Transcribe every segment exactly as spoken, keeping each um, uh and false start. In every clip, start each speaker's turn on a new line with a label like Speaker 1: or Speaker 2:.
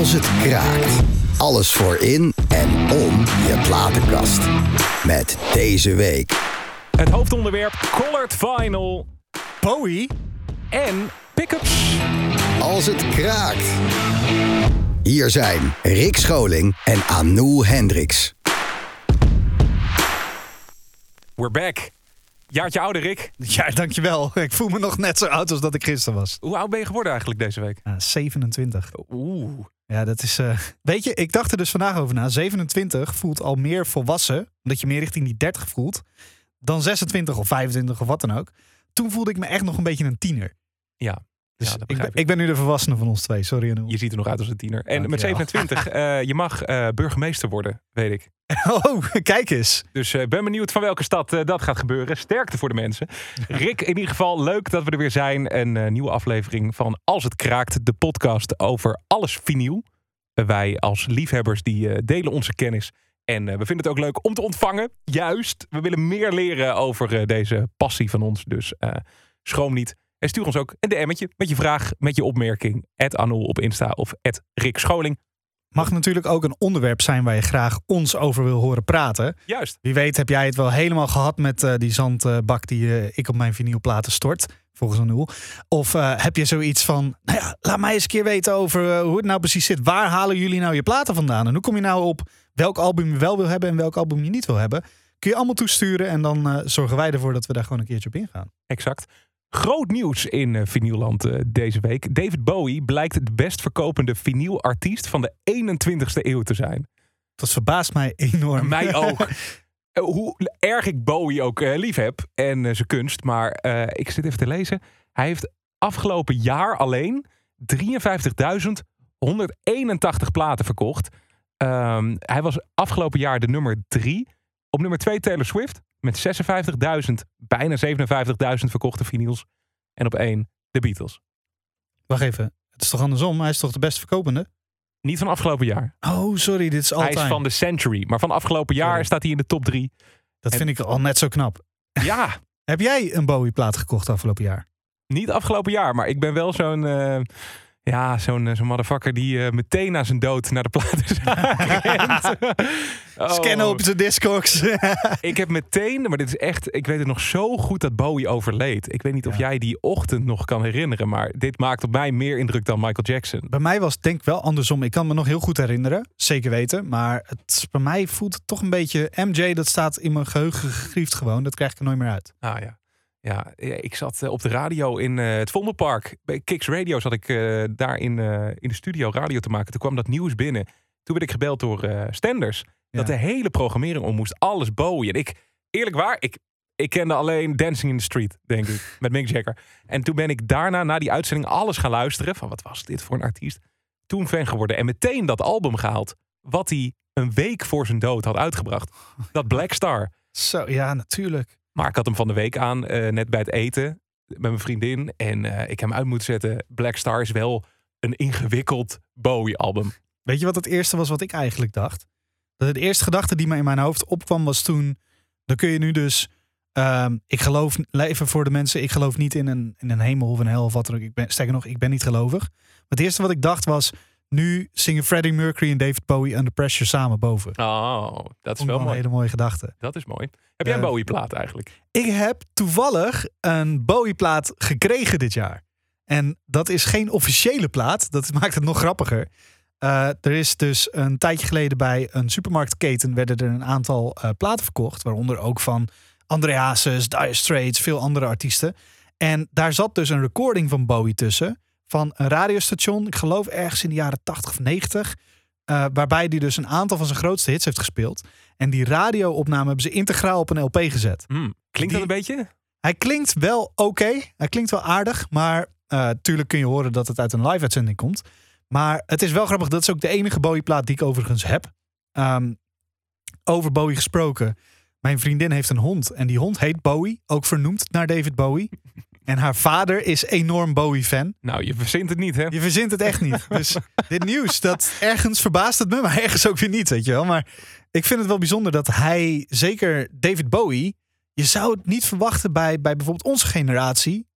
Speaker 1: Als het kraakt. Alles voor in en om je platenkast. Met deze week
Speaker 2: het hoofdonderwerp Colored Vinyl,
Speaker 3: Bowie
Speaker 2: en pick-ups.
Speaker 1: Als het kraakt. Hier zijn Rick Scholing en Anouk Hendricks.
Speaker 2: We're back. Jaartje ouder, Rick.
Speaker 3: Ja, dankjewel. Ik voel me nog net zo oud als dat ik gisteren was.
Speaker 2: Hoe oud ben je geworden eigenlijk deze week?
Speaker 3: Ah, zevenentwintig.
Speaker 2: Oeh.
Speaker 3: Ja, dat is... Uh... Weet je, ik dacht er dus vandaag over na. zevenentwintig voelt al meer volwassen, omdat je meer richting die dertig voelt, dan zesentwintig of vijfentwintig of wat dan ook. Toen voelde ik me echt nog een beetje een tiener.
Speaker 2: Ja.
Speaker 3: Dus
Speaker 2: ja, dat
Speaker 3: ik, ben,
Speaker 2: ik.
Speaker 3: ik ben nu de volwassene van ons twee. Sorry, Anouk.
Speaker 2: Je ziet er nog uit als een tiener. En
Speaker 3: Dank
Speaker 2: met
Speaker 3: je wel.
Speaker 2: zevenentwintig, uh, je mag uh, burgemeester worden, weet ik.
Speaker 3: Oh, kijk eens.
Speaker 2: Dus ik uh, ben benieuwd van welke stad uh, dat gaat gebeuren. Sterkte voor de mensen. Rick, in ieder geval leuk dat we er weer zijn. Een uh, nieuwe aflevering van Als het kraakt, de podcast over alles vinyl. Uh, wij als liefhebbers die uh, delen onze kennis. En uh, we vinden het ook leuk om te ontvangen. Juist, we willen meer leren over uh, deze passie van ons. Dus uh, schroom niet. En stuur ons ook een D M'tje met je vraag, met je opmerking. at Anouk op Insta of at Rick Scholing.
Speaker 3: Mag natuurlijk ook een onderwerp zijn waar je graag ons over wil horen praten.
Speaker 2: Juist.
Speaker 3: Wie weet heb jij het wel helemaal gehad met uh, die zandbak die uh, ik op mijn vinylplaten stort. Volgens Anouk. Of uh, heb je zoiets van, nou ja, laat mij eens een keer weten over uh, hoe het nou precies zit. Waar halen jullie nou je platen vandaan? En hoe kom je nou op welk album je wel wil hebben en welk album je niet wil hebben? Kun je allemaal toesturen en dan uh, zorgen wij ervoor dat we daar gewoon een keertje op ingaan.
Speaker 2: Exact. Groot nieuws in uh, vinylland uh, deze week. David Bowie blijkt de best verkopende vinylartiest van de eenentwintigste eeuw te zijn.
Speaker 3: Dat verbaast mij enorm.
Speaker 2: Mij ook. uh, hoe erg ik Bowie ook uh, lief heb en uh, zijn kunst. Maar uh, ik zit even te lezen. Hij heeft afgelopen jaar alleen drieënvijftigduizend honderdeenentachtig platen verkocht. Um, hij was afgelopen jaar de nummer drie. Op nummer twee Taylor Swift. Met zesenvijftigduizend, bijna zevenenvijftigduizend verkochte vinyls. En op één de Beatles.
Speaker 3: Wacht even, het is toch andersom? Hij is toch de best verkopende?
Speaker 2: Niet van afgelopen jaar.
Speaker 3: Oh, sorry, dit is altijd.
Speaker 2: Hij is van de Century. Maar van afgelopen jaar
Speaker 3: Sorry.
Speaker 2: staat hij in de top drie.
Speaker 3: Dat
Speaker 2: en...
Speaker 3: vind ik al net zo knap.
Speaker 2: Ja.
Speaker 3: Heb jij een Bowie-plaat gekocht afgelopen jaar?
Speaker 2: Niet afgelopen jaar, maar ik ben wel zo'n... Uh, ja, zo'n, zo'n motherfucker die uh, meteen na zijn dood naar de platenzaak rent.
Speaker 3: Oh. Scannen op zijn Discogs.
Speaker 2: Ik heb meteen, maar dit is echt... Ik weet het nog zo goed dat Bowie overleed. Ik weet niet of
Speaker 3: ja. jij
Speaker 2: die ochtend nog kan herinneren, maar dit maakt op mij meer indruk dan Michael Jackson.
Speaker 3: Bij mij was het denk ik wel andersom. Ik kan me nog heel goed herinneren, zeker weten. Maar het, bij mij voelt het toch een beetje... M J, dat staat in mijn geheugen gegriefd gewoon. Dat krijg ik er nooit meer uit.
Speaker 2: Ah ja. Ja, ik zat op de radio in uh, het Vondelpark. Bij Kicks Radio zat ik uh, daar in, uh, in de studio radio te maken. Toen kwam dat nieuws binnen. Toen werd ik gebeld door uh, Stenders. Ja. Dat de hele programmering om moest. Alles Bowie. En ik, eerlijk waar, ik, ik kende alleen Dancing in the Street, denk ik. Met Mick Jagger. En toen ben ik daarna, na die uitzending, alles gaan luisteren. Van wat was dit voor een artiest? Toen fan geworden. En meteen dat album gehaald. Wat hij een week voor zijn dood had uitgebracht. Dat Black Star.
Speaker 3: Zo, ja, natuurlijk.
Speaker 2: Maar ik had hem van de week aan, uh, net bij het eten, met mijn vriendin. En uh, ik heb hem uit moeten zetten. Black Star is wel een ingewikkeld Bowie-album.
Speaker 3: Weet je wat het eerste was wat ik eigenlijk dacht? Dat de eerste gedachte die me in mijn hoofd opkwam was toen... Dan kun je nu dus... Um, ik geloof, even voor de mensen, ik geloof niet in een, in een hemel of een hel of wat dan ook. Ik ben, sterker nog, ik ben niet gelovig. Maar het eerste wat ik dacht was... Nu zingen Freddie Mercury en David Bowie Under Pressure samen boven.
Speaker 2: Oh, dat is
Speaker 3: wel
Speaker 2: mooi.
Speaker 3: Een hele mooie gedachte.
Speaker 2: Dat is mooi. Heb jij een uh, Bowie-plaat eigenlijk?
Speaker 3: Ik heb toevallig een Bowie-plaat gekregen dit jaar. En dat is geen officiële plaat. Dat maakt het nog grappiger. Uh, er is dus een tijdje geleden bij een supermarktketen... werden er een aantal uh, platen verkocht. Waaronder ook van André Hazes, Dire Straits, veel andere artiesten. En daar zat dus een recording van Bowie tussen... van een radiostation, ik geloof ergens in de jaren tachtig of negentig... Uh, waarbij hij dus een aantal van zijn grootste hits heeft gespeeld. En die radio-opname hebben ze integraal op een L P gezet.
Speaker 2: Mm, klinkt die, dat een beetje?
Speaker 3: Hij klinkt wel oké, okay, hij klinkt wel aardig... maar uh, tuurlijk kun je horen dat het uit een live-uitzending komt. Maar het is wel grappig, dat is ook de enige Bowie-plaat die ik overigens heb. Um, over Bowie gesproken. Mijn vriendin heeft een hond en die hond heet Bowie, ook vernoemd naar David Bowie... En haar vader is enorm Bowie-fan.
Speaker 2: Nou, je verzint het niet, hè?
Speaker 3: Je verzint het echt niet. Dus dit nieuws, dat ergens verbaast het me, maar ergens ook weer niet, weet je wel. Maar ik vind het wel bijzonder dat hij, zeker David Bowie... Je zou het niet verwachten bij, bij bijvoorbeeld onze generatie...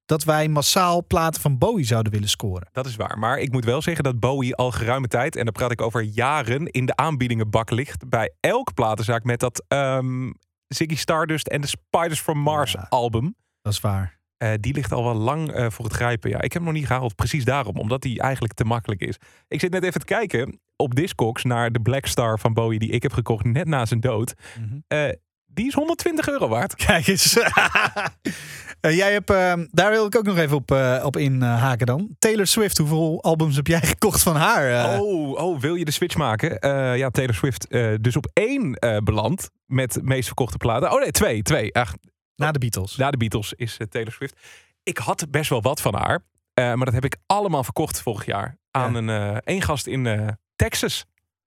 Speaker 3: dat wij massaal platen van Bowie zouden willen scoren.
Speaker 2: Dat is waar. Maar ik moet wel zeggen dat Bowie al geruime tijd, en dan praat ik over jaren, in de aanbiedingenbak ligt bij elke platenzaak met dat um, Ziggy Stardust en de Spiders from Mars
Speaker 3: Ja,
Speaker 2: album.
Speaker 3: Dat is waar.
Speaker 2: Uh, die ligt al wel lang uh, voor het grijpen. Ja, ik heb hem nog niet gehaald, precies daarom. Omdat die eigenlijk te makkelijk is. Ik zit net even te kijken op Discogs naar de Black Star van Bowie die ik heb gekocht net na zijn dood.
Speaker 3: Mm-hmm.
Speaker 2: Uh, die is honderdtwintig euro waard.
Speaker 3: Kijk eens. uh, jij hebt, uh, daar wil ik ook nog even op, uh, op inhaken dan. Taylor Swift, hoeveel albums heb jij gekocht van haar? Uh?
Speaker 2: Oh, oh, wil je de switch maken? Uh, ja, Taylor Swift uh, dus op één uh, beland met meest verkochte platen. Oh nee, twee. twee. Ach,
Speaker 3: Na de Beatles.
Speaker 2: Na de Beatles is uh, Taylor Swift. Ik had best wel wat van haar. Uh, maar dat heb ik allemaal verkocht vorig jaar. Aan ja. een uh, één gast in uh, Texas.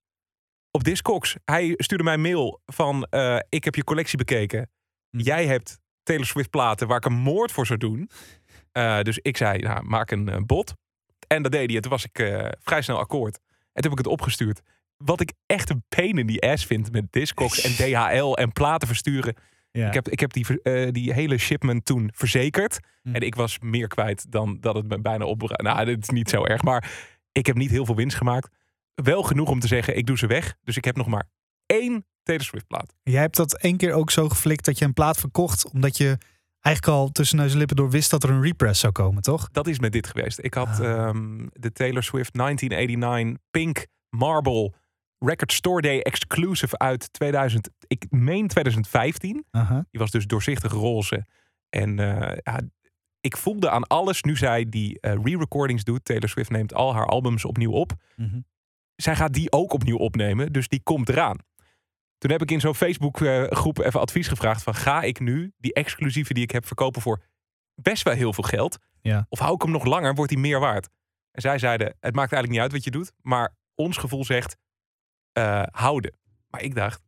Speaker 2: Op Discogs. Hij stuurde mij een mail van... Uh, ik heb je collectie bekeken. Hm. Jij hebt Taylor Swift platen waar ik een moord voor zou doen. Uh, dus ik zei, nou, maak een uh, bod. En dat deed hij. Toen was ik uh, vrij snel akkoord. En toen heb ik het opgestuurd. Wat ik echt een pain in die ass vind met Discogs en D H L en platen versturen... Ja. Ik heb, ik heb die, uh, die hele shipment toen verzekerd. Hm. En ik was meer kwijt dan dat het me bijna op... Nou, dit is niet zo erg. Maar ik heb niet heel veel winst gemaakt. Wel genoeg om te zeggen, ik doe ze weg. Dus ik heb nog maar één Taylor Swift plaat.
Speaker 3: Jij hebt dat één keer ook zo geflikt dat je een plaat verkocht. Omdat je eigenlijk al tussen neus en lippen door wist dat er een repress zou komen, toch?
Speaker 2: Dat is met dit geweest. Ik had
Speaker 3: ah.
Speaker 2: um, de Taylor Swift negentien negenennegentig Pink Marble... Record Store Day exclusive uit tweeduizend, ik meen twintig vijftien. Uh-huh. Die was dus doorzichtig roze. En uh, ja, ik voelde aan alles, nu zij die uh, re-recordings doet. Taylor Swift neemt al haar albums opnieuw op. Uh-huh. Zij gaat die ook opnieuw opnemen, dus die komt eraan. Toen heb ik in zo'n Facebook uh, groep even advies gevraagd van... ga ik nu die exclusieve die ik heb verkopen voor best wel heel veel geld? Ja. Of hou ik hem nog langer, wordt die meer waard? En zij zeiden, het maakt eigenlijk niet uit wat je doet, maar ons gevoel zegt... Uh, houden. Maar ik dacht...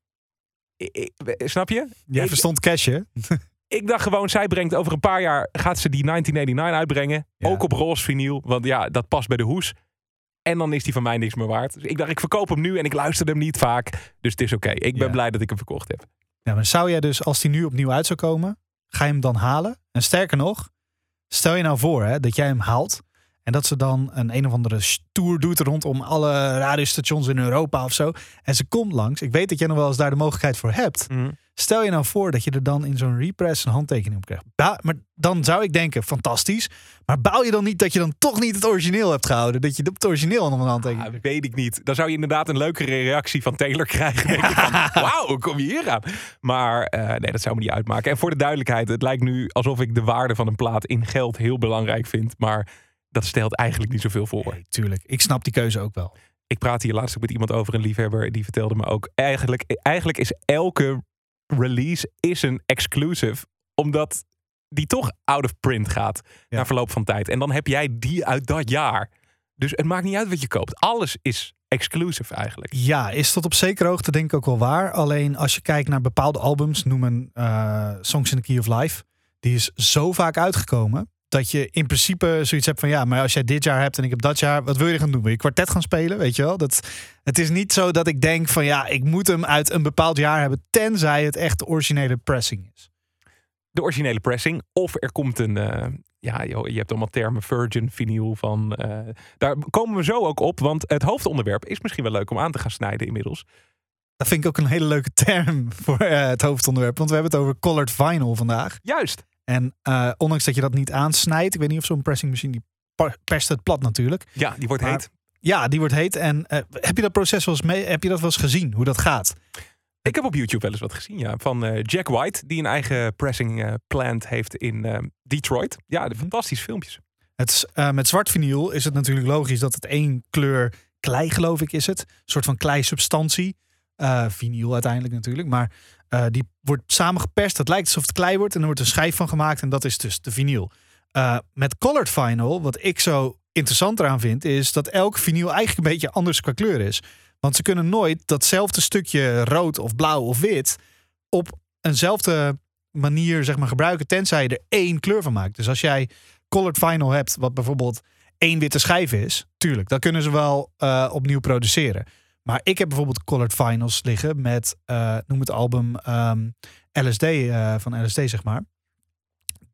Speaker 2: Ik, ik, snap je?
Speaker 3: Jij
Speaker 2: ik,
Speaker 3: verstond cash, hè?
Speaker 2: Ik dacht gewoon, zij brengt over een paar jaar... gaat ze die negentien negenennegentig uitbrengen. Ja. Ook op roze vinyl. Want ja, dat past bij de hoes. En dan is die van mij niks meer waard. Dus ik dacht, ik verkoop hem nu en ik luister hem niet vaak. Dus het is oké. Okay. Ik ben ja. blij dat ik hem verkocht heb.
Speaker 3: Ja, maar zou jij dus, als die nu opnieuw uit zou komen... ga je hem dan halen? En sterker nog... stel je nou voor hè, dat jij hem haalt... en dat ze dan een een of andere tour doet rondom alle radiostations in Europa of zo. En ze komt langs. Ik weet dat jij nog wel eens daar de mogelijkheid voor hebt. Mm. Stel je nou voor dat je er dan in zo'n repress een handtekening op krijgt. Ba- maar dan zou ik denken, fantastisch. Maar bouw je dan niet dat je dan toch niet het origineel hebt gehouden? Dat je op het origineel nog een handtekening...
Speaker 2: Ah, weet ik niet. Dan zou je inderdaad een leukere reactie van Taylor krijgen. Denk ik van, wauw, hoe kom je hier aan? Maar uh, nee, dat zou me niet uitmaken. En voor de duidelijkheid, het lijkt nu alsof ik de waarde van een plaat in geld heel belangrijk vind. Maar... dat stelt eigenlijk niet zoveel voor.
Speaker 3: Nee, tuurlijk. Ik snap die keuze ook wel.
Speaker 2: Ik praatte hier laatst ook met iemand over, een liefhebber. Die vertelde me ook, eigenlijk, eigenlijk is elke release is een exclusive. Omdat die toch out of print gaat. Ja. Na verloop van tijd. En dan heb jij die uit dat jaar. Dus het maakt niet uit wat je koopt. Alles is exclusive eigenlijk.
Speaker 3: Ja, is tot op zekere hoogte denk ik ook wel waar. Alleen als je kijkt naar bepaalde albums. Noem een uh, Songs in the Key of Life. Die is zo vaak uitgekomen. Dat je in principe zoiets hebt van... ja, maar als jij dit jaar hebt en ik heb dat jaar... wat wil je gaan doen? Wil je kwartet gaan spelen? Weet je wel? Dat, het is niet zo dat ik denk van... ja, ik moet hem uit een bepaald jaar hebben... tenzij het echt de originele pressing is.
Speaker 2: De originele pressing. Of er komt een... Uh, ja, joh, je hebt allemaal termen. Virgin, vinyl van... Uh, daar komen we zo ook op. Want het hoofdonderwerp is misschien wel leuk om aan te gaan snijden inmiddels.
Speaker 3: Dat vind ik ook een hele leuke term voor uh, het hoofdonderwerp. Want we hebben het over colored vinyl vandaag.
Speaker 2: Juist.
Speaker 3: En uh, ondanks dat je dat niet aansnijdt... ik weet niet of zo'n pressing machine... die perst het plat natuurlijk.
Speaker 2: Ja, die wordt maar, heet.
Speaker 3: Ja, die wordt heet. En uh, heb je dat proces wel eens mee? Heb je dat wel eens gezien? Hoe dat gaat?
Speaker 2: Ik heb op YouTube wel eens wat gezien, ja. Van uh, Jack White, die een eigen pressing uh, plant heeft in uh, Detroit. Ja, de fantastische filmpjes.
Speaker 3: Het, uh, met zwart vinyl is het natuurlijk logisch... dat het één kleur klei, geloof ik, is het. Een soort van klei-substantie. Uh, vinyl uiteindelijk natuurlijk. Maar uh, die wordt samengeperst. Het lijkt alsof het klei wordt. En er wordt een schijf van gemaakt. En dat is dus de vinyl. Uh, met colored vinyl, wat ik zo interessant eraan vind... is dat elk vinyl eigenlijk een beetje anders qua kleur is. Want ze kunnen nooit datzelfde stukje rood of blauw of wit... op eenzelfde manier zeg maar, gebruiken... tenzij je er één kleur van maakt. Dus als jij colored vinyl hebt... wat bijvoorbeeld één witte schijf is... tuurlijk, dan kunnen ze wel uh, opnieuw produceren... Maar ik heb bijvoorbeeld colored vinyls liggen met, uh, noem het album um, L S D, uh, van L S D zeg maar.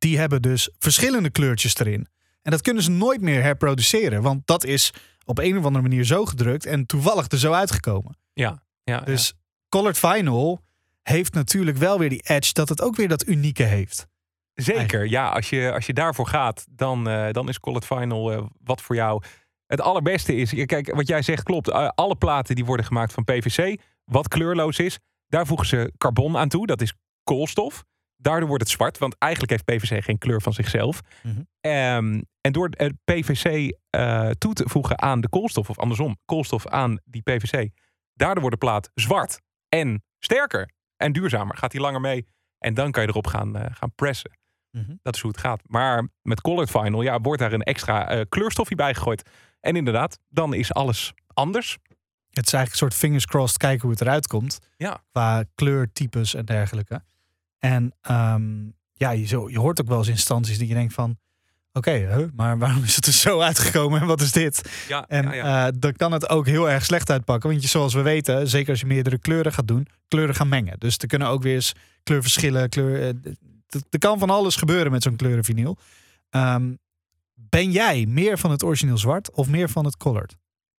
Speaker 3: die hebben dus verschillende kleurtjes erin. En dat kunnen ze nooit meer herproduceren. Want dat is op een of andere manier zo gedrukt en toevallig er zo uitgekomen.
Speaker 2: Ja, ja.
Speaker 3: Dus
Speaker 2: ja.
Speaker 3: Colored Vinyl heeft natuurlijk wel weer die edge dat het ook weer dat unieke heeft.
Speaker 2: Zeker,
Speaker 3: Eigenlijk.
Speaker 2: ja. Als je, als je daarvoor gaat, dan, uh, dan is Colored Vinyl uh, wat voor jou het allerbeste is. Kijk, wat jij zegt klopt. Uh, alle platen die worden gemaakt van P V C, wat kleurloos is. Daar voegen ze carbon aan toe. Dat is koolstof. Daardoor wordt het zwart, want eigenlijk heeft P V C geen kleur van zichzelf.
Speaker 3: Mm-hmm.
Speaker 2: Um, en door uh, P V C uh, toe te voegen aan de koolstof, of andersom, koolstof aan die P V C, daardoor wordt de plaat zwart en sterker en duurzamer. Gaat hij langer mee en dan kan je erop gaan, uh, gaan pressen.
Speaker 3: Mm-hmm.
Speaker 2: Dat is hoe het gaat. Maar met Colored Vinyl ja, wordt daar een extra uh, kleurstofje bij gegooid. En inderdaad, dan is alles anders.
Speaker 3: Het is eigenlijk een soort fingers crossed kijken hoe het eruit komt.
Speaker 2: Ja.
Speaker 3: Qua kleurtypes en dergelijke. En um, ja, je, zo, je hoort ook wel eens instanties die je denkt van... Oké, okay, huh, maar waarom is het er zo uitgekomen en wat is dit?
Speaker 2: Ja,
Speaker 3: en
Speaker 2: ja, ja.
Speaker 3: Uh, dan kan het ook heel erg slecht uitpakken. Want je, zoals we weten, zeker als je meerdere kleuren gaat doen... kleuren gaan mengen. Dus er kunnen ook weer eens kleurverschillen. Kleur, uh, er kan van alles gebeuren met zo'n kleurenvinyl. Um, ben jij meer van het origineel zwart of meer van het colored?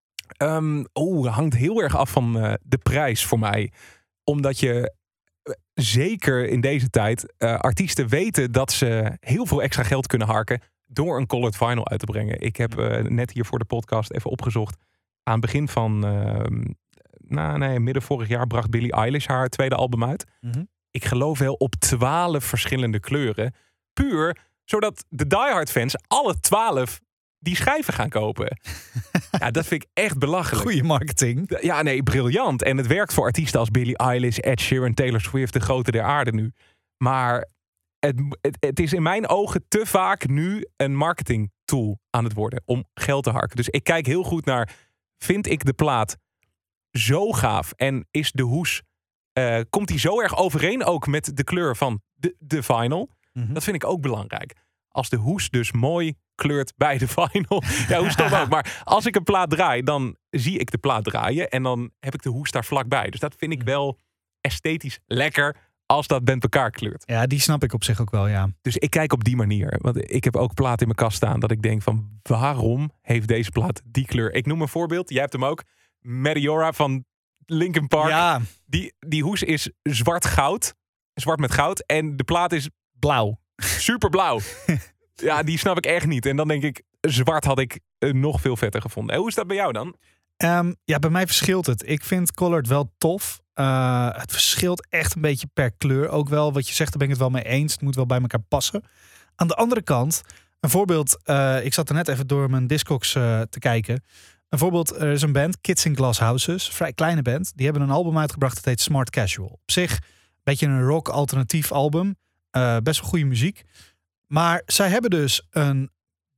Speaker 2: Um, oh, hangt heel erg af van uh, de prijs voor mij. Omdat je uh, zeker in deze tijd uh, artiesten weten dat ze heel veel extra geld kunnen harken door een colored vinyl uit te brengen. Ik heb uh, net hier voor de podcast even opgezocht. Aan het begin van, uh, nou nee, midden vorig jaar bracht Billie Eilish haar tweede album uit.
Speaker 3: Mm-hmm.
Speaker 2: Ik geloof wel op twaalf verschillende kleuren. Puur zodat de diehard fans alle twaalf die schijven gaan kopen. Ja, dat vind ik echt belachelijk.
Speaker 3: Goeie marketing.
Speaker 2: Ja, nee, briljant. En het werkt voor artiesten als Billie Eilish, Ed Sheeran, Taylor Swift, de grote der aarde nu. Maar het, het, het is in mijn ogen te vaak nu een marketing tool aan het worden om geld te harken. Dus ik kijk heel goed naar, vind ik de plaat zo gaaf en is de hoes, uh, komt die zo erg overeen ook met de kleur van de, de vinyl? Mm-hmm. Dat vind ik ook belangrijk. Als de hoes dus mooi kleurt bij de vinyl. Ja, hoe stom ook. Maar als ik een plaat draai, dan zie ik de plaat draaien. En dan heb ik de hoes daar vlakbij. Dus dat vind ik wel esthetisch lekker als dat bij elkaar kleurt.
Speaker 3: Ja, die snap ik op zich ook wel, ja.
Speaker 2: Dus ik kijk op die manier. Want ik heb ook platen in mijn kast staan dat ik denk van, waarom heeft deze plaat die kleur? Ik noem een voorbeeld. Jij hebt hem ook. Meteora van Linkin Park.
Speaker 3: Ja.
Speaker 2: Die, die hoes is zwart goud. Zwart met goud. En de plaat is
Speaker 3: blauw.
Speaker 2: Super blauw. Ja, die snap ik echt niet. En dan denk ik, zwart had ik uh, nog veel vetter gevonden. En hoe is dat bij jou dan?
Speaker 3: Um, ja, bij mij verschilt het. Ik vind colored wel tof. Uh, het verschilt echt een beetje per kleur. Ook wel, wat je zegt, daar ben ik het wel mee eens. Het moet wel bij elkaar passen. Aan de andere kant, een voorbeeld. Uh, ik zat er net even door mijn Discogs uh, te kijken. Een voorbeeld, er is een band, Kids in Glass Houses. Vrij kleine band. Die hebben een album uitgebracht, dat heet Smart Casual. Op zich, een beetje een rock alternatief album. Uh, best wel goede muziek. Maar zij hebben dus een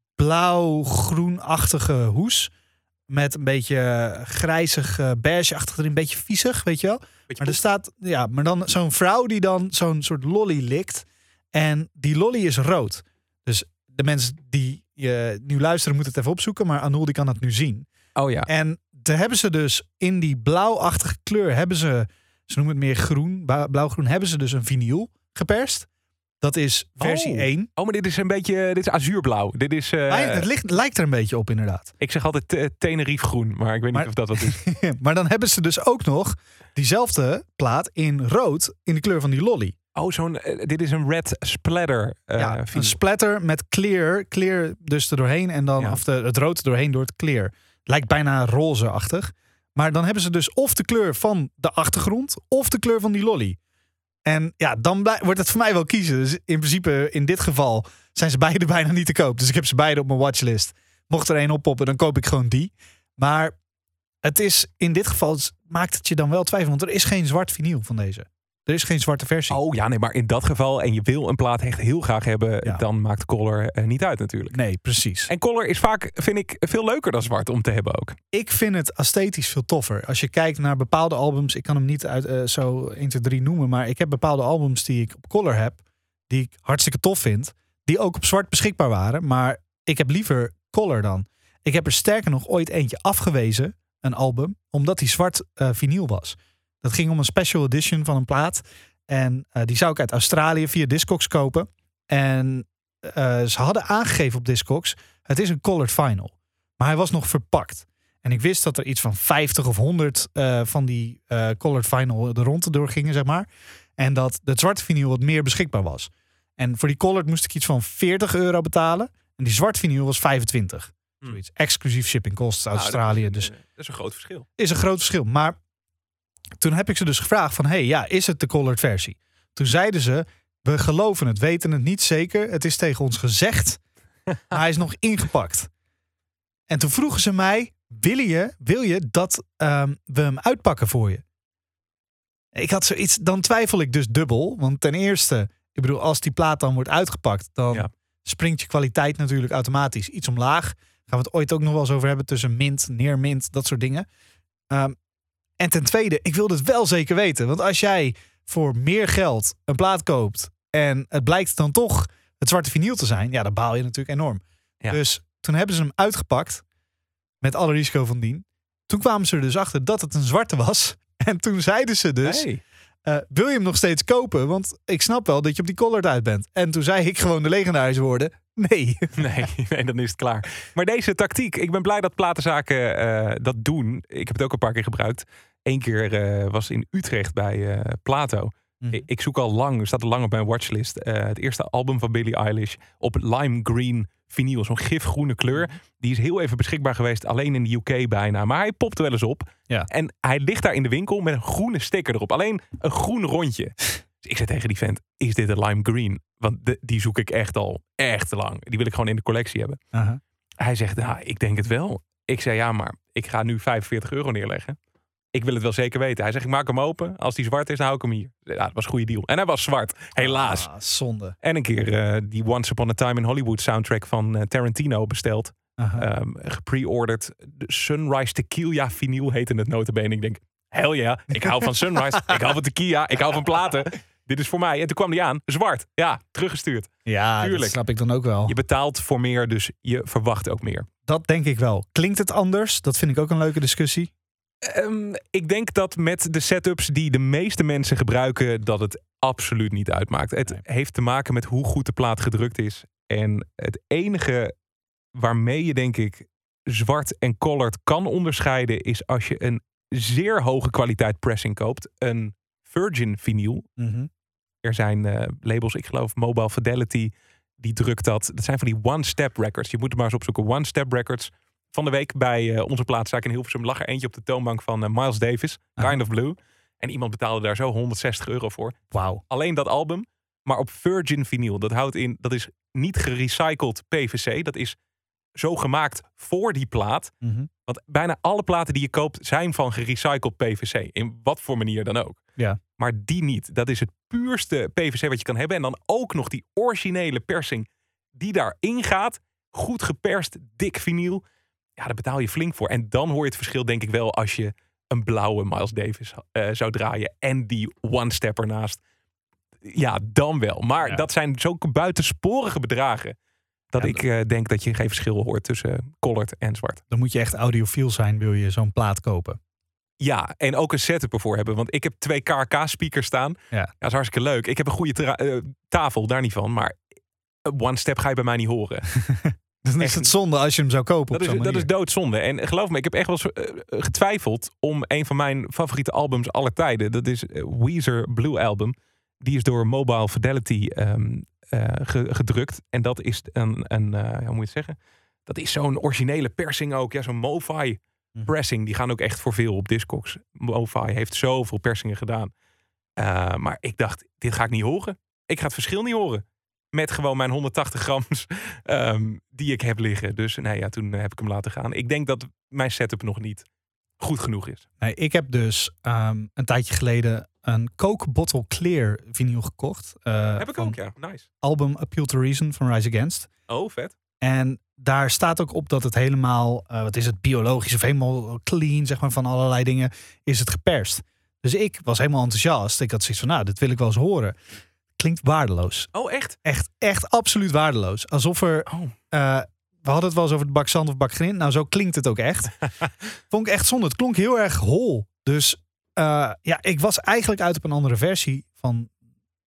Speaker 3: blauw-groenachtige hoes. Met een beetje grijzig, uh, beige-achtig erin. Een beetje viezig, weet je wel. Beetje maar er staat, ja, maar dan zo'n vrouw die dan zo'n soort lolly likt. En die lolly is rood. Dus de mensen die uh, nu luisteren moeten het even opzoeken. Maar Anul die kan dat nu zien.
Speaker 2: Oh ja.
Speaker 3: En daar hebben ze dus in die blauwachtige kleur, hebben ze, ze noemen het meer groen, blauwgroen, hebben ze dus een vinyl geperst. Dat is versie
Speaker 2: oh.
Speaker 3: één.
Speaker 2: Oh, maar dit is een beetje, dit is azuurblauw. Dit is, uh,
Speaker 3: ah, het ligt, lijkt er een beetje op, inderdaad.
Speaker 2: Ik zeg altijd uh, Tenerife groen, maar ik weet
Speaker 3: maar,
Speaker 2: niet of dat wat is.
Speaker 3: Maar dan hebben ze dus ook nog diezelfde plaat in rood in de kleur van die lolly.
Speaker 2: Oh, zo'n, uh, dit is een red splatter. Uh,
Speaker 3: ja, een splatter met clear, clear dus er doorheen en dan, ja. of de, het rood er doorheen door het clear. Lijkt bijna roze-achtig. Maar dan hebben ze dus of de kleur van de achtergrond of de kleur van die lolly. En ja, dan blij, wordt het voor mij wel kiezen. Dus in principe, in dit geval, zijn ze beide bijna niet te koop. Dus ik heb ze beide op mijn watchlist. Mocht er één oppoppen, dan koop ik gewoon die. Maar het is, in dit geval, maakt het je dan wel twijfelen. Want er is geen zwart vinyl van deze. Er is geen zwarte versie.
Speaker 2: Oh ja, nee, maar in dat geval, en je wil een plaat echt heel graag hebben,
Speaker 3: ja.
Speaker 2: dan maakt color uh, niet uit natuurlijk.
Speaker 3: Nee, precies.
Speaker 2: En color is vaak, vind ik, veel leuker dan zwart om te hebben ook.
Speaker 3: Ik vind het esthetisch veel toffer. Als je kijkt naar bepaalde albums, ik kan hem niet uit uh, zo één, twee, drie noemen, maar ik heb bepaalde albums die ik op color heb, die ik hartstikke tof vind, die ook op zwart beschikbaar waren, maar ik heb liever color dan. Ik heb er sterker nog ooit eentje afgewezen, een album, omdat die zwart uh, vinyl was. Dat ging om een special edition van een plaat. En uh, die zou ik uit Australië via Discogs kopen. En uh, ze hadden aangegeven op Discogs, het is een colored vinyl. Maar hij was nog verpakt. En ik wist dat er iets van vijftig of honderd uh, van die uh, colored vinyl de ronde doorgingen, zeg maar. En dat het zwarte vinyl wat meer beschikbaar was. En voor die colored moest ik iets van veertig euro betalen. En die zwart vinyl was vijfentwintig. Hmm. Zoiets. Exclusief shippingkosten uit nou, Australië.
Speaker 2: Dat is,
Speaker 3: dus
Speaker 2: dat is een groot verschil.
Speaker 3: Is een groot verschil. Maar toen heb ik ze dus gevraagd van, hey, ja, is het de colored versie? Toen zeiden ze, we geloven het, weten het niet zeker. Het is tegen ons gezegd, maar hij is nog ingepakt. En toen vroegen ze mij, wil je, wil je dat um, we hem uitpakken voor je? Ik had zoiets, dan twijfel ik dus dubbel. Want ten eerste, ik bedoel, als die plaat dan wordt uitgepakt, dan ja. springt je kwaliteit natuurlijk automatisch iets omlaag. Gaan we het ooit ook nog wel eens over hebben tussen mint, neer mint, dat soort dingen. Um, en ten tweede, ik wil het wel zeker weten. Want als jij voor meer geld een plaat koopt en het blijkt dan toch het zwarte vinyl te zijn, ja, dan baal je natuurlijk enorm. Ja. Dus toen hebben ze hem uitgepakt, met alle risico van dien. Toen kwamen ze er dus achter dat het een zwarte was. En toen zeiden ze dus, hey. uh, wil je hem nog steeds kopen? Want ik snap wel dat je op die colored uit bent. En toen zei ik gewoon de legendarische woorden, nee.
Speaker 2: Nee, nee, dan is het klaar. Maar deze tactiek, ik ben blij dat platenzaken uh, dat doen. Ik heb het ook een paar keer gebruikt. Eén keer uh, was in Utrecht bij uh, Plato. Mm. Ik, ik zoek al lang, er staat al lang op mijn watchlist. Uh, het eerste album van Billie Eilish op lime green vinyl, zo'n gifgroene kleur. Die is heel even beschikbaar geweest, alleen in de U K bijna. Maar hij popt wel eens op.
Speaker 3: Ja.
Speaker 2: En hij ligt daar in de winkel met een groene sticker erop. Alleen een groen rondje. Dus ik zei tegen die vent, is dit een lime green? Want de, die zoek ik echt al echt te lang. Die wil ik gewoon in de collectie hebben.
Speaker 3: Uh-huh.
Speaker 2: Hij zegt, nou, ik denk het wel. Ik zei, ja, maar ik ga nu vijfenveertig euro neerleggen. Ik wil het wel zeker weten. Hij zegt, ik maak hem open. Als die zwart is, dan hou ik hem hier. Ja, dat was een goede deal. En hij was zwart. Helaas.
Speaker 3: Ah, zonde.
Speaker 2: En een keer uh, die Once Upon a Time in Hollywood soundtrack van uh, Tarantino besteld. Uh-huh. Um, gepre-orderd. De Sunrise Tequila vinyl heette het nota bene. Ik denk, hell yeah. Ik hou van Sunrise. Ik hou van tequila. Ik hou van platen. Dit is voor mij. En toen kwam die aan. Zwart. Ja, teruggestuurd.
Speaker 3: Ja, tuurlijk. Dat snap ik dan ook wel.
Speaker 2: Je betaalt voor meer, dus je verwacht ook meer.
Speaker 3: Dat denk ik wel. Klinkt het anders? Dat vind ik ook een leuke discussie.
Speaker 2: Um, ik denk dat met de setups die de meeste mensen gebruiken, dat het absoluut niet uitmaakt. Het nee. heeft te maken met hoe goed de plaat gedrukt is. En het enige waarmee je, denk ik, zwart en colored kan onderscheiden, is als je een zeer hoge kwaliteit pressing koopt. Een Virgin vinyl.
Speaker 3: Mm-hmm.
Speaker 2: Er zijn uh, labels, ik geloof Mobile Fidelity, die drukt dat. Dat zijn van die one-step records. Je moet er maar eens opzoeken. One-step records. Van de week bij uh, onze plaatszaak in Hilversum lag er eentje op de toonbank van uh, Miles Davis, Kind ah. of Blue. En iemand betaalde daar zo honderdzestig euro voor.
Speaker 3: Wauw.
Speaker 2: Alleen dat album, maar op Virgin vinyl. Dat houdt in, dat is niet gerecycled P V C. Dat is zo gemaakt voor die plaat.
Speaker 3: Mm-hmm.
Speaker 2: Want bijna alle platen die je koopt zijn van gerecycled P V C. In wat voor manier dan ook.
Speaker 3: Ja.
Speaker 2: Maar die niet. Dat is het puurste P V C wat je kan hebben. En dan ook nog die originele persing die daarin gaat. Goed geperst, dik vinyl. Ja, daar betaal je flink voor. En dan hoor je het verschil, denk ik wel, als je een blauwe Miles Davis uh, zou draaien en die one-step ernaast. Ja, dan wel. Maar ja. dat zijn zulke buitensporige bedragen dat ja, ik uh, denk dat je geen verschil hoort tussen colored en zwart.
Speaker 3: Dan moet je echt audiofiel zijn, wil je zo'n plaat kopen.
Speaker 2: Ja, en ook een setup ervoor hebben. Want ik heb twee K R K-speakers staan.
Speaker 3: Ja.
Speaker 2: Dat is hartstikke leuk. Ik heb een goede tra- uh, tafel, daar niet van. Maar one-step ga je bij mij niet horen.
Speaker 3: Dan is echt, het zonde als je hem zou kopen.
Speaker 2: Dat,
Speaker 3: op
Speaker 2: is, dat is doodzonde. En geloof me, ik heb echt wel eens uh, getwijfeld om een van mijn favoriete albums aller tijden. Dat is uh, Weezer Blue Album. Die is door Mobile Fidelity um, uh, gedrukt. En dat is een, een uh, hoe moet je het zeggen? Dat is zo'n originele persing ook. Ja, zo'n Mo-Fi pressing. Die gaan ook echt voor veel op Discogs. Mo-Fi heeft zoveel persingen gedaan. Uh, maar ik dacht, dit ga ik niet horen. Ik ga het verschil niet horen. Met gewoon mijn honderdtachtig grams um, die ik heb liggen. Dus nee, ja, toen heb ik hem laten gaan. Ik denk dat mijn setup nog niet goed genoeg is.
Speaker 3: Nee, ik heb dus um, een tijdje geleden een Coke Bottle Clear vinyl gekocht. Uh,
Speaker 2: heb ik ook, ja. Nice.
Speaker 3: Album Appeal to Reason van Rise Against.
Speaker 2: Oh, vet.
Speaker 3: En daar staat ook op dat het helemaal, uh, wat is het, biologisch of helemaal clean, zeg maar, van allerlei dingen, is het geperst. Dus ik was helemaal enthousiast. Ik had zoiets van, nou, dit wil ik wel eens horen. Klinkt waardeloos.
Speaker 2: Oh, echt?
Speaker 3: Echt, echt absoluut waardeloos. Alsof er,
Speaker 2: oh.
Speaker 3: uh, we hadden het wel eens over de bak zand of bak grind. Nou, zo klinkt het ook echt. Vond ik echt zonde. Het klonk heel erg hol. Dus uh, ja, ik was eigenlijk uit op een andere versie van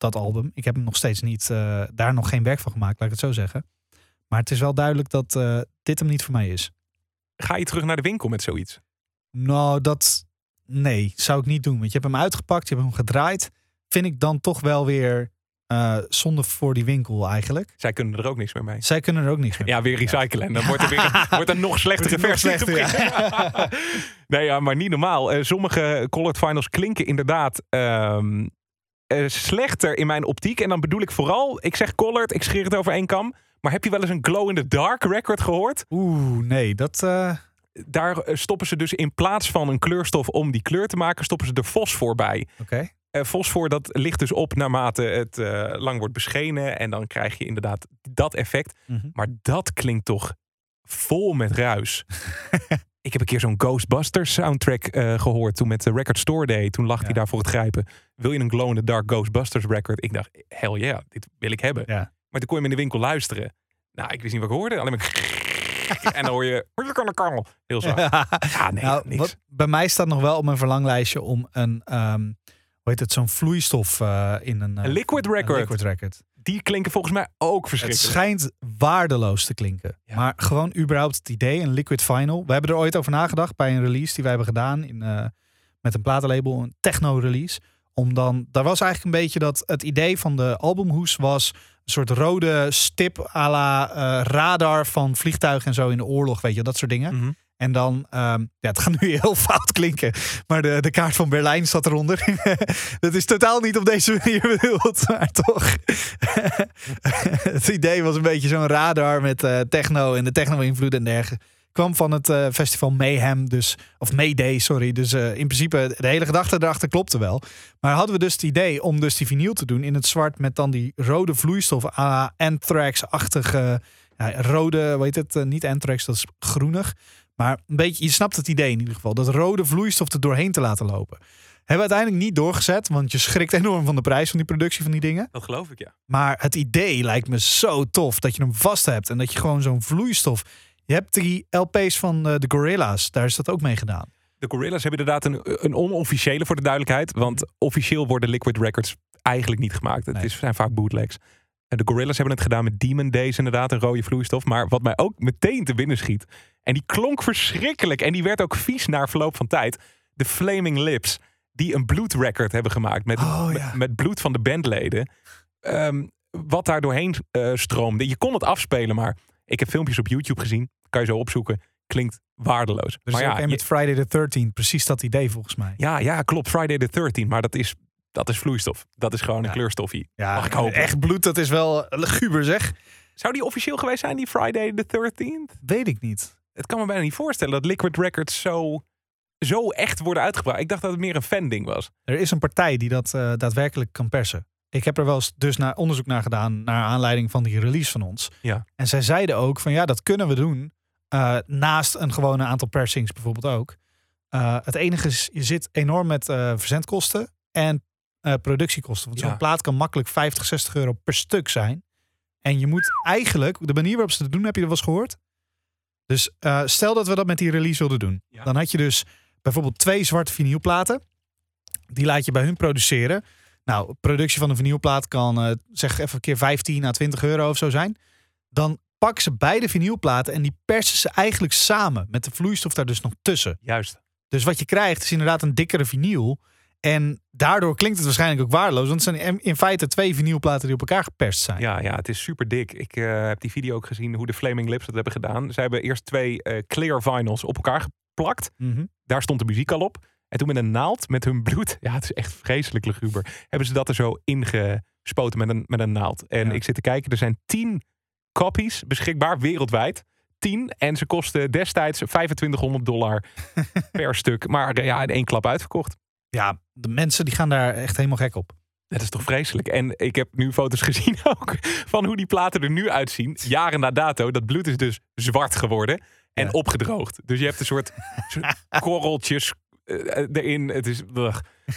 Speaker 3: dat album. Ik heb hem nog steeds niet, uh, daar nog geen werk van gemaakt, laat ik het zo zeggen. Maar het is wel duidelijk dat uh, dit hem niet voor mij is.
Speaker 2: Ga je terug naar de winkel met zoiets?
Speaker 3: Nou, dat... Nee, zou ik niet doen. Want je hebt hem uitgepakt, je hebt hem gedraaid. Vind ik dan toch wel weer uh, zonde voor die winkel eigenlijk.
Speaker 2: Zij kunnen er ook niks meer mee.
Speaker 3: Zij kunnen er ook niks meer
Speaker 2: Ja, weer recyclen. En dan wordt er weer een, wordt een nog slechtere versie.
Speaker 3: Slechter, ja.
Speaker 2: Nee, ja, maar niet normaal. Uh, sommige Colored Finals klinken inderdaad um, uh, slechter in mijn optiek. En dan bedoel ik vooral, ik zeg Colored, ik scheer het over één kam. Maar heb je wel eens een Glow in the Dark record gehoord?
Speaker 3: Oeh, nee, dat... Uh...
Speaker 2: Daar stoppen ze dus in plaats van een kleurstof om die kleur te maken, stoppen ze er fosfor bij.
Speaker 3: Oké. Okay.
Speaker 2: Uh, fosfor dat ligt dus op naarmate het uh, lang wordt beschenen. En dan krijg je inderdaad dat effect. Mm-hmm. Maar dat klinkt toch vol met ruis. Ik heb een keer zo'n Ghostbusters soundtrack uh, gehoord toen met de Record Store Day. Toen lag ja. hij daar voor het grijpen. Wil je een Glow in the Dark Ghostbusters record? Ik dacht, hell yeah, dit wil ik hebben.
Speaker 3: Ja.
Speaker 2: Maar toen kon je hem in de winkel luisteren. Nou, ik wist niet wat ik hoorde. Alleen maar... En dan hoor je... Heel zwaar. Ja, nee,
Speaker 3: nou,
Speaker 2: niks.
Speaker 3: Wat bij mij staat nog wel op mijn verlanglijstje om een... Um, hoe heet het? Zo'n vloeistof uh, in een... Uh,
Speaker 2: een liquid record.
Speaker 3: Een liquid record.
Speaker 2: Die klinken volgens mij ook verschrikkelijk.
Speaker 3: Het schijnt waardeloos te klinken. Ja. Maar gewoon überhaupt het idee, een liquid vinyl. We hebben er ooit over nagedacht bij een release die wij hebben gedaan. In, uh, met een platenlabel, een techno release. Om dan... Daar was eigenlijk een beetje dat het idee van de albumhoes was... Een soort rode stip à la uh, radar van vliegtuigen en zo in de oorlog, weet je, dat soort dingen. Mm-hmm. En dan, um, ja, het gaat nu heel fout klinken, maar de, de kaart van Berlijn staat eronder. Dat is totaal niet op deze manier bedoeld, maar toch. Het idee was een beetje zo'n radar met uh, techno en de techno-invloed en dergelijke. Kwam van het uh, festival Mayhem, dus, of Mayday, sorry. Dus uh, in principe, de hele gedachte erachter klopte wel. Maar hadden we dus het idee om dus die vinyl te doen in het zwart met dan die rode vloeistof, à la Anthrax-achtige, ja, rode, weet het, uh, niet Anthrax, dat is groenig. Maar een beetje, je snapt het idee in ieder geval, dat rode vloeistof er doorheen te laten lopen. Hebben we uiteindelijk niet doorgezet, want je schrikt enorm van de prijs van die productie van die dingen.
Speaker 2: Dat geloof ik, ja.
Speaker 3: Maar het idee lijkt me zo tof, dat je hem vast hebt en dat je gewoon zo'n vloeistof... Je hebt die L P's van uh, de Gorillaz, daar is dat ook mee gedaan.
Speaker 2: De Gorillaz hebben inderdaad een, een onofficiële voor de duidelijkheid. Want officieel worden liquid records eigenlijk niet gemaakt. Het nee. is, zijn vaak bootlegs. En de Gorillaz hebben het gedaan met Demon Days inderdaad, een rode vloeistof. Maar wat mij ook meteen te binnen schiet. En die klonk verschrikkelijk. En die werd ook vies na verloop van tijd. De Flaming Lips, die een bloedrecord hebben gemaakt. Met,
Speaker 3: oh, ja.
Speaker 2: met, met bloed van de bandleden. Um, wat daar doorheen uh, stroomde. Je kon het afspelen, maar ik heb filmpjes op YouTube gezien. Kan je zo opzoeken. Klinkt waardeloos.
Speaker 3: Dus
Speaker 2: maar ja,
Speaker 3: ook met Friday the thirteenth, precies dat idee volgens mij.
Speaker 2: Ja, ja, klopt. Friday the thirteenth. Maar dat is, dat is vloeistof. Dat is gewoon
Speaker 3: ja.
Speaker 2: een kleurstofje.
Speaker 3: Ja,
Speaker 2: mag ik hopen.
Speaker 3: Echt bloed, dat is wel luguber zeg.
Speaker 2: Zou die officieel geweest zijn, die Friday the thirteenth?
Speaker 3: Weet ik niet.
Speaker 2: Het kan me bijna niet voorstellen dat liquid records zo, zo echt worden uitgebracht. Ik dacht dat het meer een fan-ding was.
Speaker 3: Er is een partij die dat uh, daadwerkelijk kan persen. Ik heb er wel eens dus naar onderzoek naar gedaan, naar aanleiding van die release van ons.
Speaker 2: Ja.
Speaker 3: En zij zeiden ook van ja, dat kunnen we doen. Uh, naast een gewone aantal persings bijvoorbeeld ook. Uh, het enige is, je zit enorm met uh, verzendkosten en uh, productiekosten. Want zo'n
Speaker 2: ja.
Speaker 3: plaat kan makkelijk vijftig, zestig euro per stuk zijn. En je moet eigenlijk, de manier waarop ze het doen, heb je dat wel eens gehoord? Dus uh, stel dat we dat met die release wilden doen. Ja. Dan had je dus bijvoorbeeld twee zwarte vinylplaten. Die laat je bij hun produceren. Nou, productie van een vinylplaat kan uh, zeg even een keer vijftien à twintig euro of zo zijn. Dan pakken ze beide vinylplaten en die persen ze eigenlijk samen. Met de vloeistof daar dus nog tussen.
Speaker 2: Juist.
Speaker 3: Dus wat je krijgt is inderdaad een dikkere vinyl. En daardoor klinkt het waarschijnlijk ook waardeloos. Want het zijn in feite twee vinylplaten die op elkaar geperst zijn.
Speaker 2: Ja, ja, het is super dik. Ik uh, heb die video ook gezien hoe de Flaming Lips dat hebben gedaan. Ze hebben eerst twee uh, clear vinyls op elkaar geplakt.
Speaker 3: Mm-hmm.
Speaker 2: Daar stond de muziek al op. En toen met een naald, met hun bloed. Ja, het is echt vreselijk luguber. Hebben ze dat er zo ingespoten met een, met een naald. En ja. ik zit te kijken, er zijn tien copies beschikbaar wereldwijd. Tien. En ze kosten destijds vijfentwintighonderd dollar per stuk. Maar ja, in één klap uitverkocht.
Speaker 3: Ja, de mensen die gaan daar echt helemaal gek op.
Speaker 2: Dat is toch vreselijk. En ik heb nu foto's gezien ook van hoe die platen er nu uitzien. Jaren na dato. Dat bloed is dus zwart geworden en ja. opgedroogd. Dus je hebt een soort, soort korreltjes uh, erin. Het is... Ugh.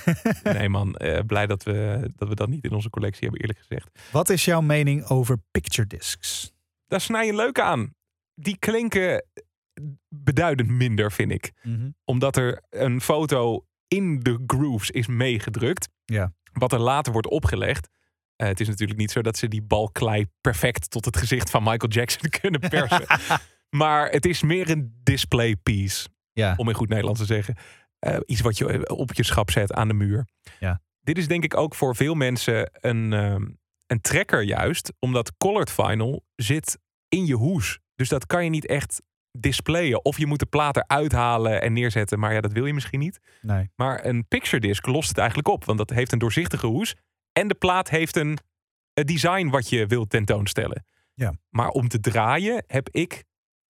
Speaker 2: Nee man, uh, blij dat we, dat we dat niet in onze collectie hebben, eerlijk gezegd.
Speaker 3: Wat is jouw mening over picture discs?
Speaker 2: Daar snij je een leuke aan. Die klinken beduidend minder, vind ik.
Speaker 3: Mm-hmm.
Speaker 2: Omdat er een foto in de grooves is meegedrukt.
Speaker 3: Ja.
Speaker 2: Wat er later wordt opgelegd. Uh, het is natuurlijk niet zo dat ze die bal klei perfect tot het gezicht van Michael Jackson kunnen persen. Maar het is meer een display piece.
Speaker 3: Ja.
Speaker 2: Om in goed Nederlands te zeggen. Uh, iets wat je op je schap zet aan de muur.
Speaker 3: Ja.
Speaker 2: Dit is denk ik ook voor veel mensen een, um, een trekker juist. Omdat Colored Vinyl zit in je hoes. Dus dat kan je niet echt displayen. Of je moet de plaat eruit halen en neerzetten. Maar ja, dat wil je misschien niet.
Speaker 3: Nee.
Speaker 2: Maar een picture disc lost het eigenlijk op. Want dat heeft een doorzichtige hoes. En de plaat heeft een, een design wat je wilt tentoonstellen.
Speaker 3: Ja.
Speaker 2: Maar om te draaien heb ik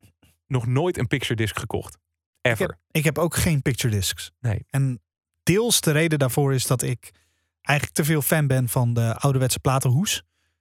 Speaker 2: nog nooit een picture disc gekocht. Ever.
Speaker 3: Ik heb, ik heb ook geen picture discs.
Speaker 2: Nee.
Speaker 3: En deels de reden daarvoor is dat ik eigenlijk te veel fan ben van de ouderwetse platenhoes.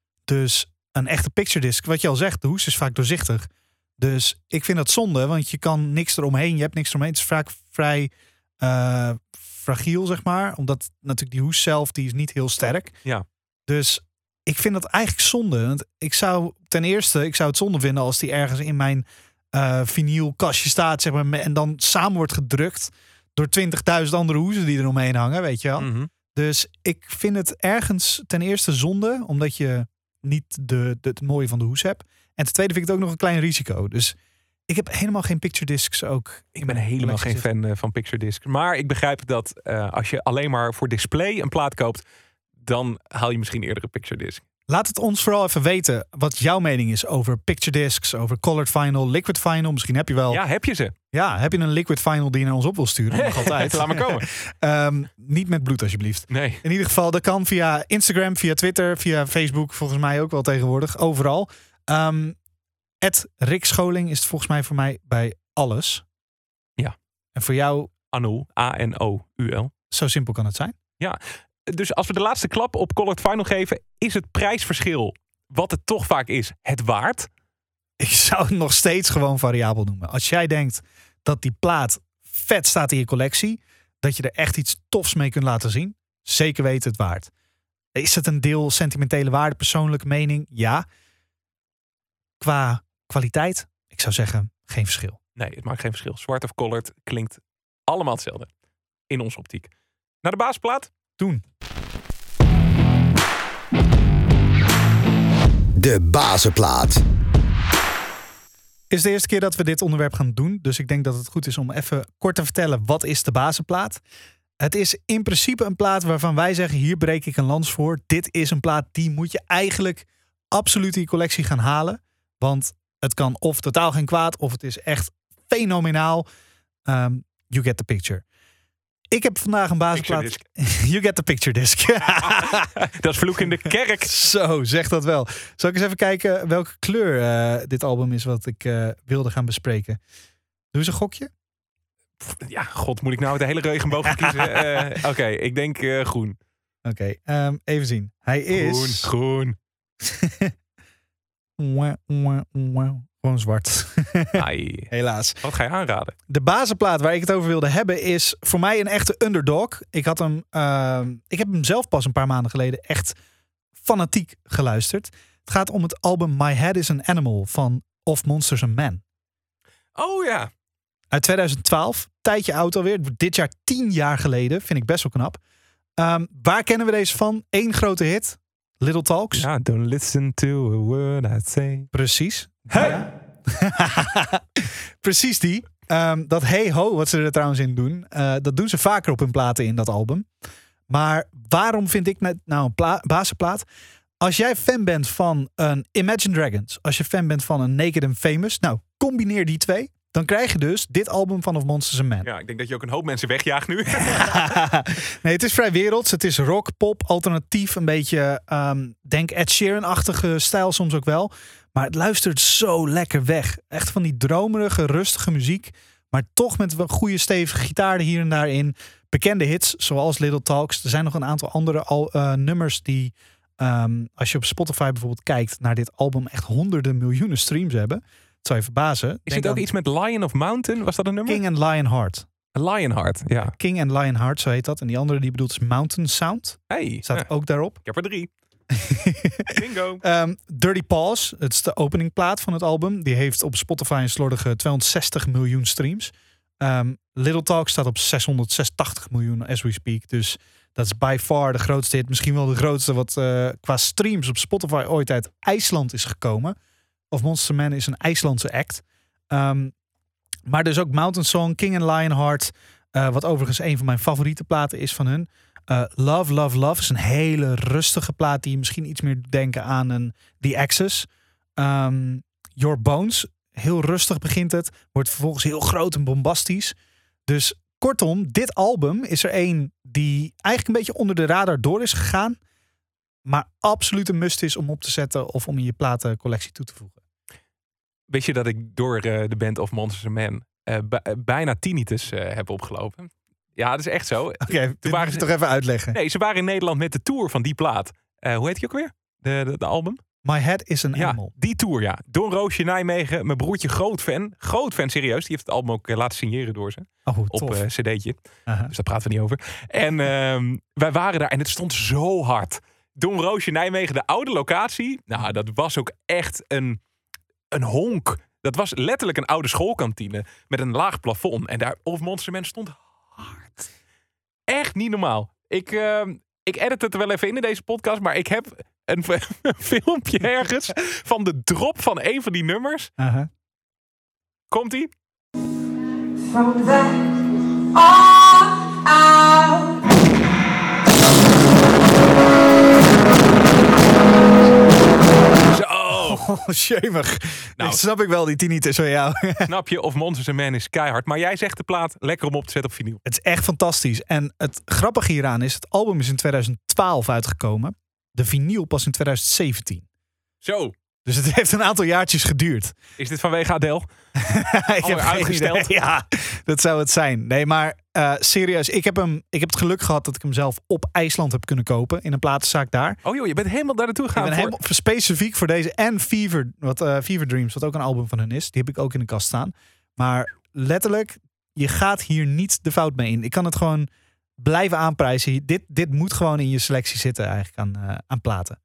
Speaker 3: Dus een echte picture disc, wat je al zegt, de hoes is vaak doorzichtig. Dus ik vind dat zonde, want je kan niks eromheen. Je hebt niks eromheen. Het is vaak vrij uh, fragiel, zeg maar. Omdat natuurlijk die hoes zelf, die is niet heel sterk.
Speaker 2: Ja.
Speaker 3: Dus ik vind dat eigenlijk zonde. Want ik zou ten eerste, ik zou het zonde vinden als die ergens in mijn uh, vinylkastje staat, zeg maar, en dan samen wordt gedrukt door twintigduizend andere hoezen die er omheen hangen, weet je wel.
Speaker 2: Mm-hmm.
Speaker 3: Dus ik vind het ergens ten eerste zonde, omdat je niet de, de, het mooie van de hoes hebt. En ten tweede vind ik het ook nog een klein risico. Dus ik heb helemaal geen picture discs ook.
Speaker 2: Ik ben helemaal geen fan uh, van picture discs. Maar ik begrijp dat uh, als je alleen maar voor display een plaat koopt, dan haal je misschien eerder een picture disc.
Speaker 3: Laat het ons vooral even weten wat jouw mening is over picture discs, over colored vinyl, liquid vinyl. Misschien heb je wel...
Speaker 2: Ja, heb je ze?
Speaker 3: Ja, heb je een liquid vinyl die je naar ons op wil sturen? Nog altijd.
Speaker 2: Laat maar komen.
Speaker 3: um, niet met bloed alsjeblieft.
Speaker 2: Nee.
Speaker 3: In ieder geval, dat kan via Instagram, via Twitter, via Facebook. Volgens mij ook wel tegenwoordig. Overal. Um, Ed Rick Scholing is het volgens mij voor mij bij alles.
Speaker 2: Ja.
Speaker 3: En voor jou...
Speaker 2: Anul. A N O U L.
Speaker 3: Zo simpel kan het zijn.
Speaker 2: Ja. Dus als we de laatste klap op Colored Vinyl geven, is het prijsverschil, wat het toch vaak is, het waard?
Speaker 3: Ik zou het nog steeds gewoon variabel noemen. Als jij denkt dat die plaat vet staat in je collectie, dat je er echt iets tofs mee kunt laten zien, zeker weten het waard. Is het een deel sentimentele waarde, persoonlijke mening? Ja. Qua kwaliteit, ik zou zeggen, geen verschil.
Speaker 2: Nee, het maakt geen verschil. Zwart of colored klinkt allemaal hetzelfde. In onze optiek. Naar de basisplaat?
Speaker 3: Doen.
Speaker 1: De bazenplaat.
Speaker 3: Is de eerste keer dat we dit onderwerp gaan doen. Dus ik denk dat het goed is om even kort te vertellen, wat is de bazenplaat? Het is in principe een plaat waarvan wij zeggen, hier breek ik een lans voor. Dit is een plaat, die moet je eigenlijk absoluut in je collectie gaan halen. Want het kan of totaal geen kwaad, of het is echt fenomenaal. Um, you get the picture. Ik heb vandaag een basisplaat. You get the picture disc.
Speaker 2: Dat is vloek in de kerk.
Speaker 3: Zo, zeg dat wel. Zal ik eens even kijken welke kleur uh, dit album is wat ik uh, wilde gaan bespreken. Doe eens een gokje.
Speaker 2: Ja, god, moet ik nou de hele regenboog kiezen? uh, Oké, okay, ik denk uh, groen.
Speaker 3: Oké, okay, um, even zien. Hij is...
Speaker 2: Groen,
Speaker 3: groen. Gewoon zwart. Helaas.
Speaker 2: Wat ga je aanraden?
Speaker 3: De bazenplaat waar ik het over wilde hebben is voor mij een echte underdog. Ik had hem, uh, ik heb hem zelf pas een paar maanden geleden echt fanatiek geluisterd. Het gaat om het album My Head is an Animal van Of Monsters and Men.
Speaker 2: Oh ja.
Speaker 3: Uit tweeduizend twaalf. Tijdje oud alweer. Dit jaar tien jaar geleden. Vind ik best wel knap. Um, waar kennen we deze van? Eén grote hit. Little Talks.
Speaker 2: Ja, don't listen to a word I say.
Speaker 3: Precies.
Speaker 2: Hey.
Speaker 3: Ja. Precies die. Um, dat hey ho, wat ze er trouwens in doen. Uh, dat doen ze vaker op hun platen in dat album. Maar waarom vind ik net nou een pla- bazenplaat? Als jij fan bent van een Imagine Dragons. Als je fan bent van een Naked and Famous. Nou, combineer die twee. Dan krijg je dus dit album van Of Monsters and Men.
Speaker 2: Ja, ik denk dat je ook een hoop mensen wegjaagt nu.
Speaker 3: Nee, het is vrij werelds. Het is rock, pop, alternatief. Een beetje, um, denk Ed Sheeran-achtige stijl soms ook wel. Maar het luistert zo lekker weg. Echt van die dromerige, rustige muziek. Maar toch met een goede stevige gitaar hier en daar in. Bekende hits, zoals Little Talks. Er zijn nog een aantal andere al, uh, nummers die... Um, als je op Spotify bijvoorbeeld kijkt naar dit album... echt honderden miljoenen streams hebben. Dat zou je verbazen.
Speaker 2: Is het ook iets met Lion of Mountain? Was dat een nummer?
Speaker 3: King and Lionheart.
Speaker 2: Lionheart, ja.
Speaker 3: King and Lionheart, zo heet dat. En die andere die bedoelt is Mountain Sound.
Speaker 2: Hey,
Speaker 3: Staat
Speaker 2: ja.
Speaker 3: ook daarop.
Speaker 2: Ik heb er drie. Bingo.
Speaker 3: Um, Dirty Paws, het is de openingplaat van het album. Die heeft op Spotify een slordige tweehonderdzestig miljoen streams. Um, Little Talk staat op zeshonderdzesentachtig miljoen as we speak. Dus Dat is by far de grootste hit. Misschien wel de grootste wat uh, qua streams op Spotify ooit uit IJsland is gekomen. Of Monster Man is een IJslandse act. Um, maar dus ook Mountain Song, King and Lionheart. Uh, wat overigens een van mijn favoriete platen is van hun. Uh, Love, Love, Love is een hele rustige plaat die je misschien iets meer doet denken aan een The Axis. Um, Your Bones, heel rustig begint het. Wordt vervolgens heel groot en bombastisch. Dus kortom, dit album is er één die eigenlijk een beetje onder de radar door is gegaan. Maar absoluut een must is om op te zetten of om in je platencollectie toe te voegen.
Speaker 2: Weet je dat ik door uh, de band of Monsters and Men uh, b- bijna tinnitus uh, heb opgelopen? Ja, dat is echt zo.
Speaker 3: Oké, okay, dit moet je toch even uitleggen.
Speaker 2: Nee, ze waren in Nederland met de tour van die plaat. Uh, hoe heet die ook weer? De, de, de album?
Speaker 3: My Head is an
Speaker 2: ja,
Speaker 3: Animal.
Speaker 2: Die tour, ja. Don Roosje Nijmegen, mijn broertje, groot fan. Groot fan, serieus. Die heeft het album ook uh, laten signeren door ze.
Speaker 3: Oh,
Speaker 2: op uh, cd'tje.
Speaker 3: Uh-huh.
Speaker 2: Dus daar praten we niet over. En uh, wij waren daar en het stond zo hard. Don Roosje Nijmegen, de oude locatie. Nou, dat was ook echt een, een honk. Dat was letterlijk een oude schoolkantine met een laag plafond. En daar Of Monster Man stond hard. Echt niet normaal. Ik, uh, ik edit het er wel even in in deze podcast, maar ik heb een, een filmpje ergens van de drop van een van die nummers.
Speaker 3: Uh-huh.
Speaker 2: Komt-ie?
Speaker 4: From that on out.
Speaker 3: Oh, shemig. Nou, dat snap ik wel, die tinnitus van jou.
Speaker 2: Snap je, Of Monsters and Men is keihard. Maar jij zegt de plaat lekker om op te zetten op vinyl.
Speaker 3: Het is echt fantastisch. En het grappige hieraan is, het album is in twintig twaalf uitgekomen. De vinyl pas in twintig zeventien.
Speaker 2: Zo.
Speaker 3: Dus het heeft een aantal jaartjes geduurd.
Speaker 2: Is dit vanwege Adele?
Speaker 3: ik heb uitgesteld. Ja, dat zou het zijn. Nee, maar uh, serieus. Ik heb, hem, ik heb het geluk gehad dat ik hem zelf op IJsland heb kunnen kopen. In een platenzaak daar.
Speaker 2: Oh joh, je bent helemaal daar naartoe gegaan.
Speaker 3: Ik ben
Speaker 2: voor...
Speaker 3: helemaal specifiek voor deze. En Fever, wat, uh, Fever Dreams, wat ook een album van hun is. Die heb ik ook in de kast staan. Maar letterlijk, je gaat hier niet de fout mee in. Ik kan het gewoon blijven aanprijzen. Dit, dit moet gewoon in je selectie zitten eigenlijk aan, uh, aan platen.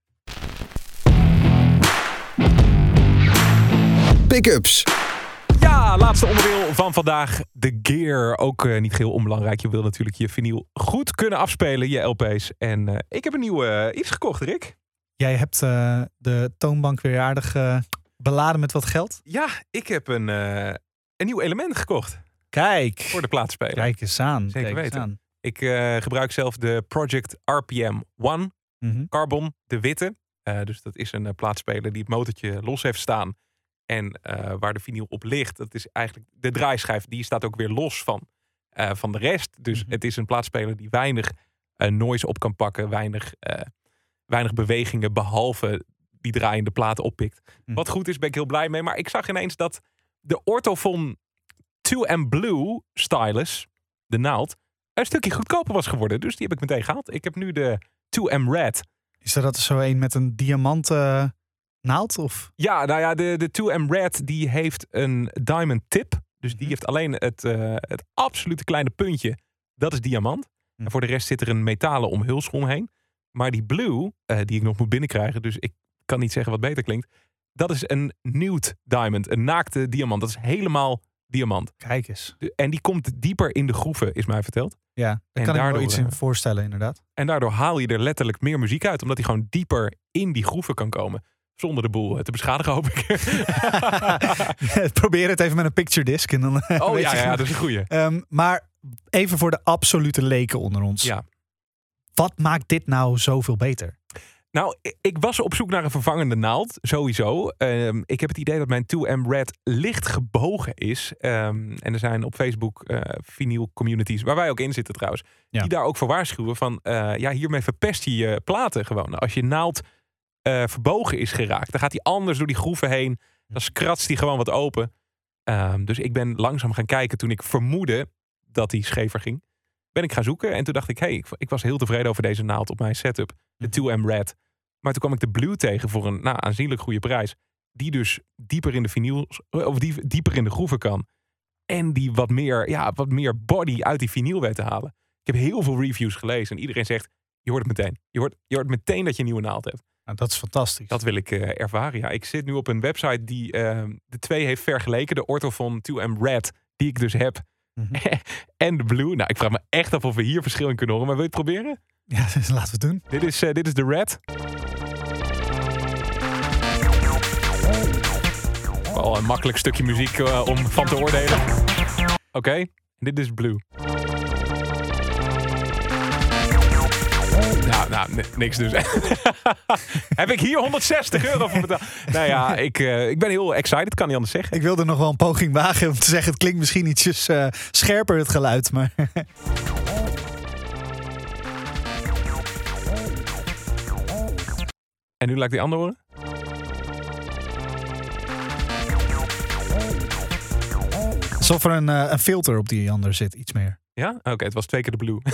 Speaker 1: Pick-ups.
Speaker 2: Ja, laatste onderdeel van vandaag. De gear. Ook uh, niet heel onbelangrijk. Je wil natuurlijk je vinyl goed kunnen afspelen, je L P's. En uh, ik heb een nieuwe uh, iets gekocht, Rick.
Speaker 3: Jij hebt uh, de toonbank weer aardig uh, beladen met wat geld.
Speaker 2: Ja, ik heb een, uh, een nieuw element gekocht.
Speaker 3: Kijk.
Speaker 2: Voor de plaatspeler.
Speaker 3: Kijk eens aan.
Speaker 2: Zeker
Speaker 3: Kijk
Speaker 2: weten.
Speaker 3: aan.
Speaker 2: Ik uh, gebruik zelf de Project R P M one
Speaker 3: Mm-hmm.
Speaker 2: Carbon, de witte. Uh, dus dat is een uh, plaatspeler die het motortje los heeft staan. En uh, waar de vinyl op ligt, dat is eigenlijk de draaischijf. Die staat ook weer los van, uh, van de rest. Dus
Speaker 3: Mm-hmm.
Speaker 2: het is een plaatspeler die weinig uh, noise op kan pakken. Weinig, uh, weinig bewegingen, behalve die draaiende platen oppikt.
Speaker 3: Mm.
Speaker 2: Wat goed is, ben ik heel blij mee. Maar ik zag ineens dat de Ortofon two M Blue stylus, de naald, een stukje goedkoper was geworden. Dus die heb ik meteen gehaald. Ik heb nu de two M Red.
Speaker 3: Is er dat zo een met een diamant uh, naald? Of?
Speaker 2: Ja, nou ja, de, de two M Red die heeft een diamond tip. Dus die heeft alleen het, uh, het absolute kleine puntje. Dat is diamant.
Speaker 3: Hm.
Speaker 2: En voor de rest zit er een metalen omhulsel omheen. Maar die blue, uh, die ik nog moet binnenkrijgen, dus ik kan niet zeggen wat beter klinkt. Dat is een nude diamond, een naakte diamant. Dat is helemaal diamant.
Speaker 3: Kijk eens.
Speaker 2: De, en die komt dieper in de groeven, is mij verteld.
Speaker 3: Ja, daar
Speaker 2: En
Speaker 3: kan ik me
Speaker 2: daardoor,
Speaker 3: wel iets in voorstellen inderdaad.
Speaker 2: En daardoor haal je er letterlijk meer muziek uit. Omdat hij gewoon dieper in die groeven kan komen. Zonder de boel te beschadigen, hoop ik.
Speaker 3: Probeer het even met een picture disc. En dan,
Speaker 2: oh
Speaker 3: weet
Speaker 2: ja,
Speaker 3: je
Speaker 2: ja,
Speaker 3: genoeg.
Speaker 2: dat is een goeie.
Speaker 3: Um, maar even voor de absolute leken onder ons.
Speaker 2: Ja.
Speaker 3: Wat maakt dit nou zoveel beter?
Speaker 2: Nou, ik was op zoek naar een vervangende naald, sowieso. Um, ik heb het idee dat mijn two M Red licht gebogen is. Um, en er zijn op Facebook uh, vinyl communities, waar wij ook in zitten trouwens,
Speaker 3: ja.
Speaker 2: die daar ook voor waarschuwen van, uh, ja, hiermee verpest je je platen gewoon. Als je naald uh, verbogen is geraakt, dan gaat hij anders door die groeven heen. Dan kratst hij gewoon wat open. Um, dus ik ben langzaam gaan kijken toen ik vermoedde dat hij schever ging. Ben ik gaan zoeken en toen dacht ik, hey, ik, ik was heel tevreden over deze naald op mijn setup. De two M Red. Maar toen kwam ik de Blue tegen voor een nou, aanzienlijk goede prijs. Die dus dieper in de vinyl, of die, dieper in de groeven kan. En die wat meer, ja, wat meer body uit die vinyl weet te halen. Ik heb heel veel reviews gelezen en iedereen zegt, je hoort het meteen. Je hoort, je hoort meteen dat je een nieuwe naald hebt.
Speaker 3: Nou, dat is fantastisch.
Speaker 2: Dat wil ik uh, ervaren. Ja, ik zit nu op een website die uh, de twee heeft vergeleken. De Ortofon two M Red, die ik dus heb. Mm-hmm. En de Blue. Nou, ik vraag me echt af of we hier verschil in kunnen horen. Maar wil je het proberen?
Speaker 3: Ja, laten we het doen.
Speaker 2: Dit is, uh, dit is de Red. Wel een makkelijk stukje muziek uh, om van te oordelen. Oké, okay. Dit is Blue. Nou, nou, n- niks dus. Heb ik hier honderdzestig euro voor betaald? Nou ja, ik, uh, ik ben heel excited, kan niet anders zeggen.
Speaker 3: Ik wilde nog wel een poging wagen om te zeggen... het klinkt misschien ietsjes uh, scherper, het geluid, maar...
Speaker 2: En nu laat ik die andere horen.
Speaker 3: Alsof er een, uh, een filter op die ander zit, iets meer.
Speaker 2: Ja? Oké, okay, het was twee keer de Blue.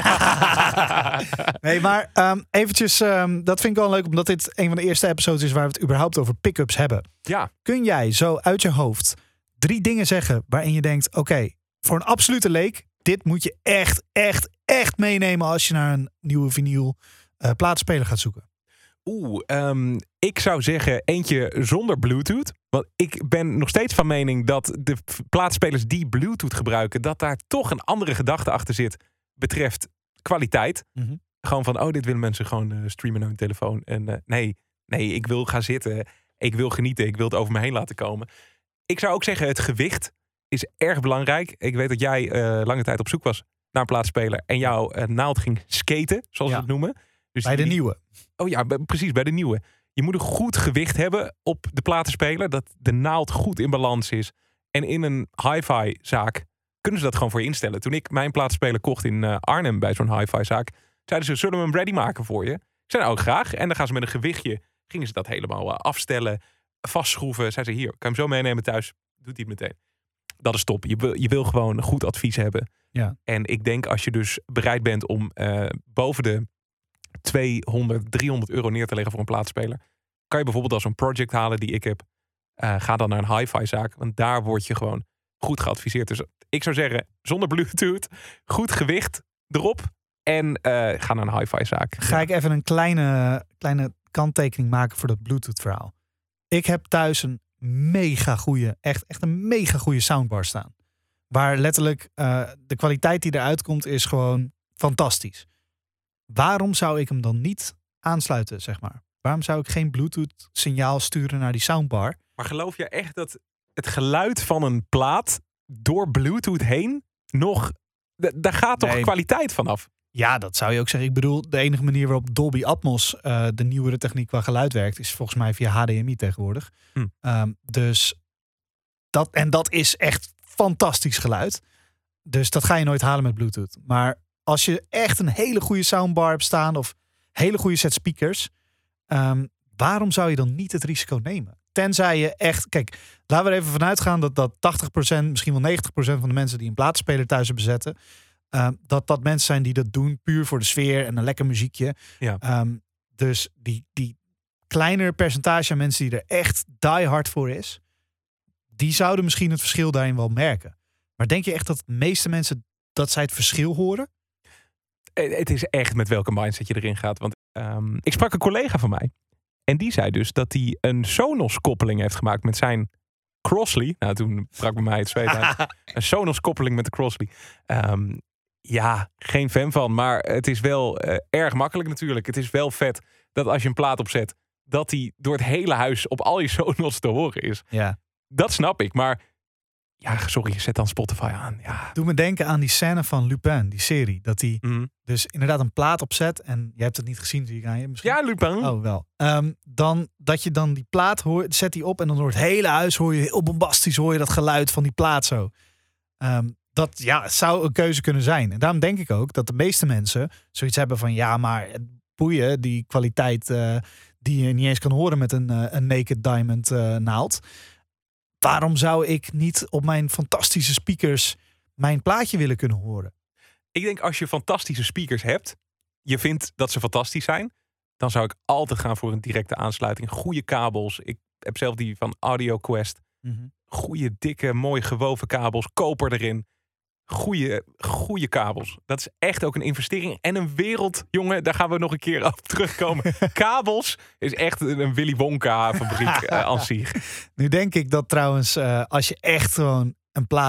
Speaker 3: Nee, maar um, eventjes, um, dat vind ik wel leuk... omdat dit een van de eerste episodes is... waar we het überhaupt over pick-ups hebben.
Speaker 2: Ja.
Speaker 3: Kun jij zo uit je hoofd drie dingen zeggen... waarin je denkt, oké, okay, voor een absolute leek... dit moet je echt, echt, echt meenemen... als je naar een nieuwe vinyl uh, plaatspeler gaat zoeken?
Speaker 2: Oeh, um, ik zou zeggen eentje zonder Bluetooth. Want ik ben nog steeds van mening dat de plaatsspelers die Bluetooth gebruiken... dat daar toch een andere gedachte achter zit betreft kwaliteit.
Speaker 3: Mm-hmm.
Speaker 2: Gewoon van, oh, dit willen mensen gewoon uh, streamen naar hun telefoon. En uh, nee, nee, ik wil gaan zitten. Ik wil genieten. Ik wil het over me heen laten komen. Ik zou ook zeggen, het gewicht is erg belangrijk. Ik weet dat jij uh, lange tijd op zoek was naar een plaatspeler... en jouw uh, naald ging skaten, zoals
Speaker 3: ja.
Speaker 2: we het noemen. Dus
Speaker 3: bij de
Speaker 2: die,
Speaker 3: nieuwe.
Speaker 2: Oh ja, b- precies, bij de nieuwe. Je moet een goed gewicht hebben op de platenspeler. Dat de naald goed in balans is. En in een hi-fi zaak kunnen ze dat gewoon voor je instellen. Toen ik mijn platenspeler kocht in uh, Arnhem bij zo'n hi-fi zaak... zeiden ze, zullen we hem ready maken voor je? Ik zei, nou, ook graag. En dan gaan ze met een gewichtje, gingen ze dat helemaal uh, afstellen, vastschroeven. Zeiden ze, hier, kan je hem zo meenemen thuis? Doet hij het meteen. Dat is top. Je wil, je wil gewoon goed advies hebben.
Speaker 3: Ja.
Speaker 2: En ik denk als je dus bereid bent om uh, boven de tweehonderd, driehonderd euro neer te leggen voor een plaatspeler, kan je bijvoorbeeld als een project halen die ik heb. Uh, ga dan naar een hi-fi zaak, want daar word je gewoon goed geadviseerd. Dus ik zou zeggen, zonder Bluetooth, goed gewicht erop en uh, ga naar een hi-fi zaak.
Speaker 3: Ga
Speaker 2: ja.
Speaker 3: ik even een kleine, kleine kanttekening maken voor dat Bluetooth verhaal. Ik heb thuis een mega goede, echt, echt een mega goede soundbar staan. Waar letterlijk uh, de kwaliteit die eruit komt is gewoon fantastisch. Waarom zou ik hem dan niet aansluiten, zeg maar? Waarom zou ik geen Bluetooth signaal sturen naar die soundbar?
Speaker 2: Maar geloof je echt dat het geluid van een plaat door Bluetooth heen nog... D- daar gaat toch
Speaker 3: Nee.
Speaker 2: kwaliteit vanaf?
Speaker 3: Ja, dat zou je ook zeggen. Ik bedoel, de enige manier waarop Dolby Atmos, uh, de nieuwere techniek qua geluid werkt, is volgens mij via H D M I tegenwoordig.
Speaker 2: Hm.
Speaker 3: Um, dus dat, en dat is echt fantastisch geluid. Dus dat ga je nooit halen met Bluetooth. Maar als je echt een hele goede soundbar hebt staan of hele goede set speakers, um, waarom zou je dan niet het risico nemen? Tenzij je echt... Kijk, laten we er even vanuit gaan dat, dat tachtig procent, misschien wel negentig procent van de mensen die een plaatspeler thuis hebben zetten, Uh, dat dat mensen zijn die dat doen puur voor de sfeer en een lekker muziekje.
Speaker 2: Ja.
Speaker 3: Um, dus die, die kleinere percentage aan mensen die er echt die hard voor is, die zouden misschien het verschil daarin wel merken. Maar denk je echt dat de meeste mensen dat zij het verschil horen?
Speaker 2: Het is echt met welke mindset je erin gaat. Want um, ik sprak een collega van mij. En die zei dus dat hij een Sonos koppeling heeft gemaakt met zijn Crossley. Nou, toen brak bij mij het zweet uit. Een Sonos koppeling met de Crossley. Um, ja, geen fan van. Maar het is wel uh, erg makkelijk natuurlijk. Het is wel vet dat als je een plaat opzet, dat die door het hele huis op al je Sonos te horen is.
Speaker 3: Ja.
Speaker 2: Dat snap ik. Maar ja, sorry, zet dan Spotify aan. Ja.
Speaker 3: Doe me denken aan die scène van Lupin, die serie. Dat hij
Speaker 2: Mm.
Speaker 3: dus inderdaad een plaat opzet. En je hebt het niet gezien, zie ik aan je misschien.
Speaker 2: Ja, Lupin.
Speaker 3: Oh, wel. Um, dan dat je dan die plaat hoort, zet die op en dan door het hele huis hoor je heel bombastisch hoor je dat geluid van die plaat zo. Um, dat ja, het zou een keuze kunnen zijn. En daarom denk ik ook dat de meeste mensen zoiets hebben van ja, maar het boeien, die kwaliteit uh, die je niet eens kan horen met een, uh, een Naked Diamond uh, naald. Waarom zou ik niet op mijn fantastische speakers mijn plaatje willen kunnen horen?
Speaker 2: Ik denk als je fantastische speakers hebt, je vindt dat ze fantastisch zijn, dan zou ik altijd gaan voor een directe aansluiting. Goede kabels. Ik heb zelf die van Audio Quest.
Speaker 3: Mm-hmm.
Speaker 2: Goede, dikke, mooi gewoven kabels. Koper erin. Goede, goede kabels. Dat is echt ook een investering. En een wereld, jongen, daar gaan we nog een keer op terugkomen. Kabels is echt een Willy Wonka fabriek uh, aan zich.
Speaker 3: Nu denk ik dat trouwens, uh, als je echt gewoon een plaat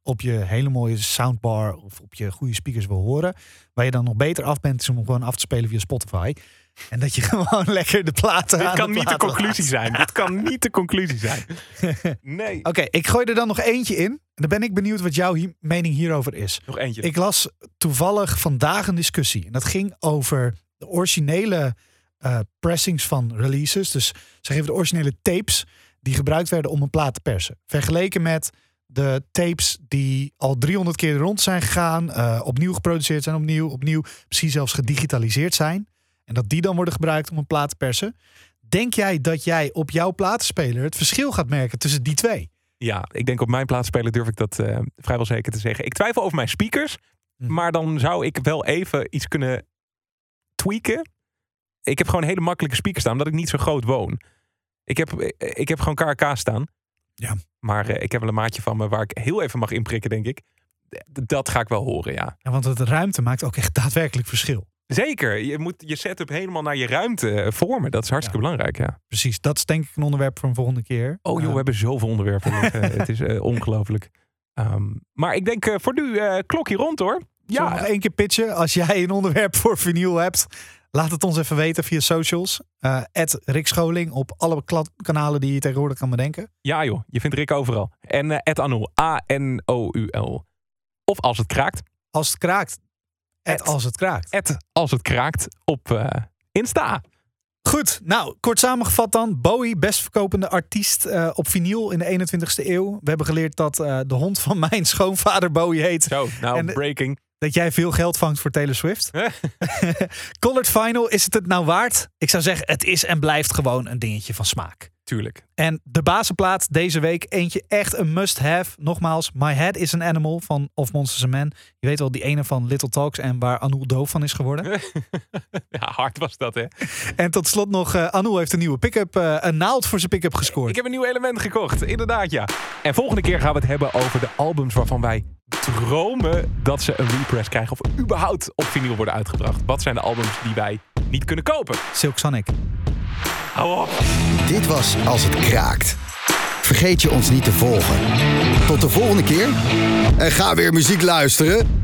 Speaker 3: op je hele mooie soundbar of op je goede speakers wil horen. Waar je dan nog beter af bent is om hem gewoon af te spelen via Spotify. En dat je gewoon lekker de platen
Speaker 2: Dit
Speaker 3: aan
Speaker 2: kan
Speaker 3: de
Speaker 2: niet de
Speaker 3: platen
Speaker 2: conclusie
Speaker 3: laat.
Speaker 2: zijn. Dit kan niet de conclusie zijn. Nee.
Speaker 3: Oké, okay, ik gooi er dan nog eentje in. En dan ben ik benieuwd wat jouw hi- mening hierover is.
Speaker 2: Nog eentje.
Speaker 3: Ik las toevallig vandaag een discussie. En dat ging over de originele uh, pressings van releases. Dus ze geven de originele tapes die gebruikt werden om een plaat te persen. Vergeleken met de tapes die al driehonderd keer rond zijn gegaan. Uh, opnieuw geproduceerd zijn, opnieuw, opnieuw. Misschien zelfs gedigitaliseerd zijn. En dat die dan worden gebruikt om een plaat te persen. Denk jij dat jij op jouw platenspeler het verschil gaat merken tussen die twee?
Speaker 2: Ja, ik denk op mijn platenspeler durf ik dat uh, vrijwel zeker te zeggen. Ik twijfel over mijn speakers. Hm. Maar dan zou ik wel even iets kunnen tweaken. Ik heb gewoon hele makkelijke speakers staan, omdat ik niet zo groot woon. Ik heb, ik heb gewoon K R K staan.
Speaker 3: Ja.
Speaker 2: Maar uh, ik heb wel een maatje van me waar ik heel even mag inprikken, denk ik. Dat ga ik wel horen, ja.
Speaker 3: ja want de ruimte maakt ook echt daadwerkelijk verschil.
Speaker 2: Zeker. Je moet je setup helemaal naar je ruimte vormen. Dat is hartstikke ja. belangrijk, ja.
Speaker 3: Precies. Dat is denk ik een onderwerp voor een volgende keer.
Speaker 2: Oh joh, uh, we hebben zoveel onderwerpen. Het is uh, ongelooflijk. Um, maar ik denk uh, voor nu uh, klokje rond, hoor.
Speaker 3: Ja, nog één keer pitchen. Als jij een onderwerp voor vinyl hebt, laat het ons even weten via socials. Uh, at Rick Scholing op alle kanalen die je tegenwoordig kan bedenken.
Speaker 2: Ja joh, je vindt Rick overal. En uh, at Anul, A N O U L. Of als het kraakt.
Speaker 3: Als het kraakt. At als het kraakt.
Speaker 2: At als het kraakt op uh, Insta.
Speaker 3: Goed, nou, kort samengevat dan. Bowie, best verkopende artiest uh, op vinyl in de eenentwintigste eeuw. We hebben geleerd dat uh, de hond van mijn schoonvader Bowie heet.
Speaker 2: Zo, nou, en, breaking.
Speaker 3: Dat jij veel geld vangt voor Taylor Swift. Colored Vinyl, is het het nou waard? Ik zou zeggen, het is en blijft gewoon een dingetje van smaak.
Speaker 2: Tuurlijk.
Speaker 3: En de bazenplaat deze week, eentje echt een must-have. Nogmaals, My Head is an Animal van Of Monsters and Men. Je weet wel, die ene van Little Talks en waar Anul doof van is geworden.
Speaker 2: Ja, hard was dat, hè.
Speaker 3: En tot slot nog, uh, Anul heeft een nieuwe pick-up, uh, een naald voor zijn pick-up gescoord.
Speaker 2: Ik heb een nieuw element gekocht, inderdaad, ja. En volgende keer gaan we het hebben over de albums waarvan wij dromen dat ze een repress krijgen of überhaupt op vinyl worden uitgebracht. Wat zijn de albums die wij niet kunnen kopen?
Speaker 3: Silk Sonic.
Speaker 2: Hou op.
Speaker 1: Dit was Als het kraakt. Vergeet je ons niet te volgen. Tot de volgende keer. En ga weer muziek luisteren.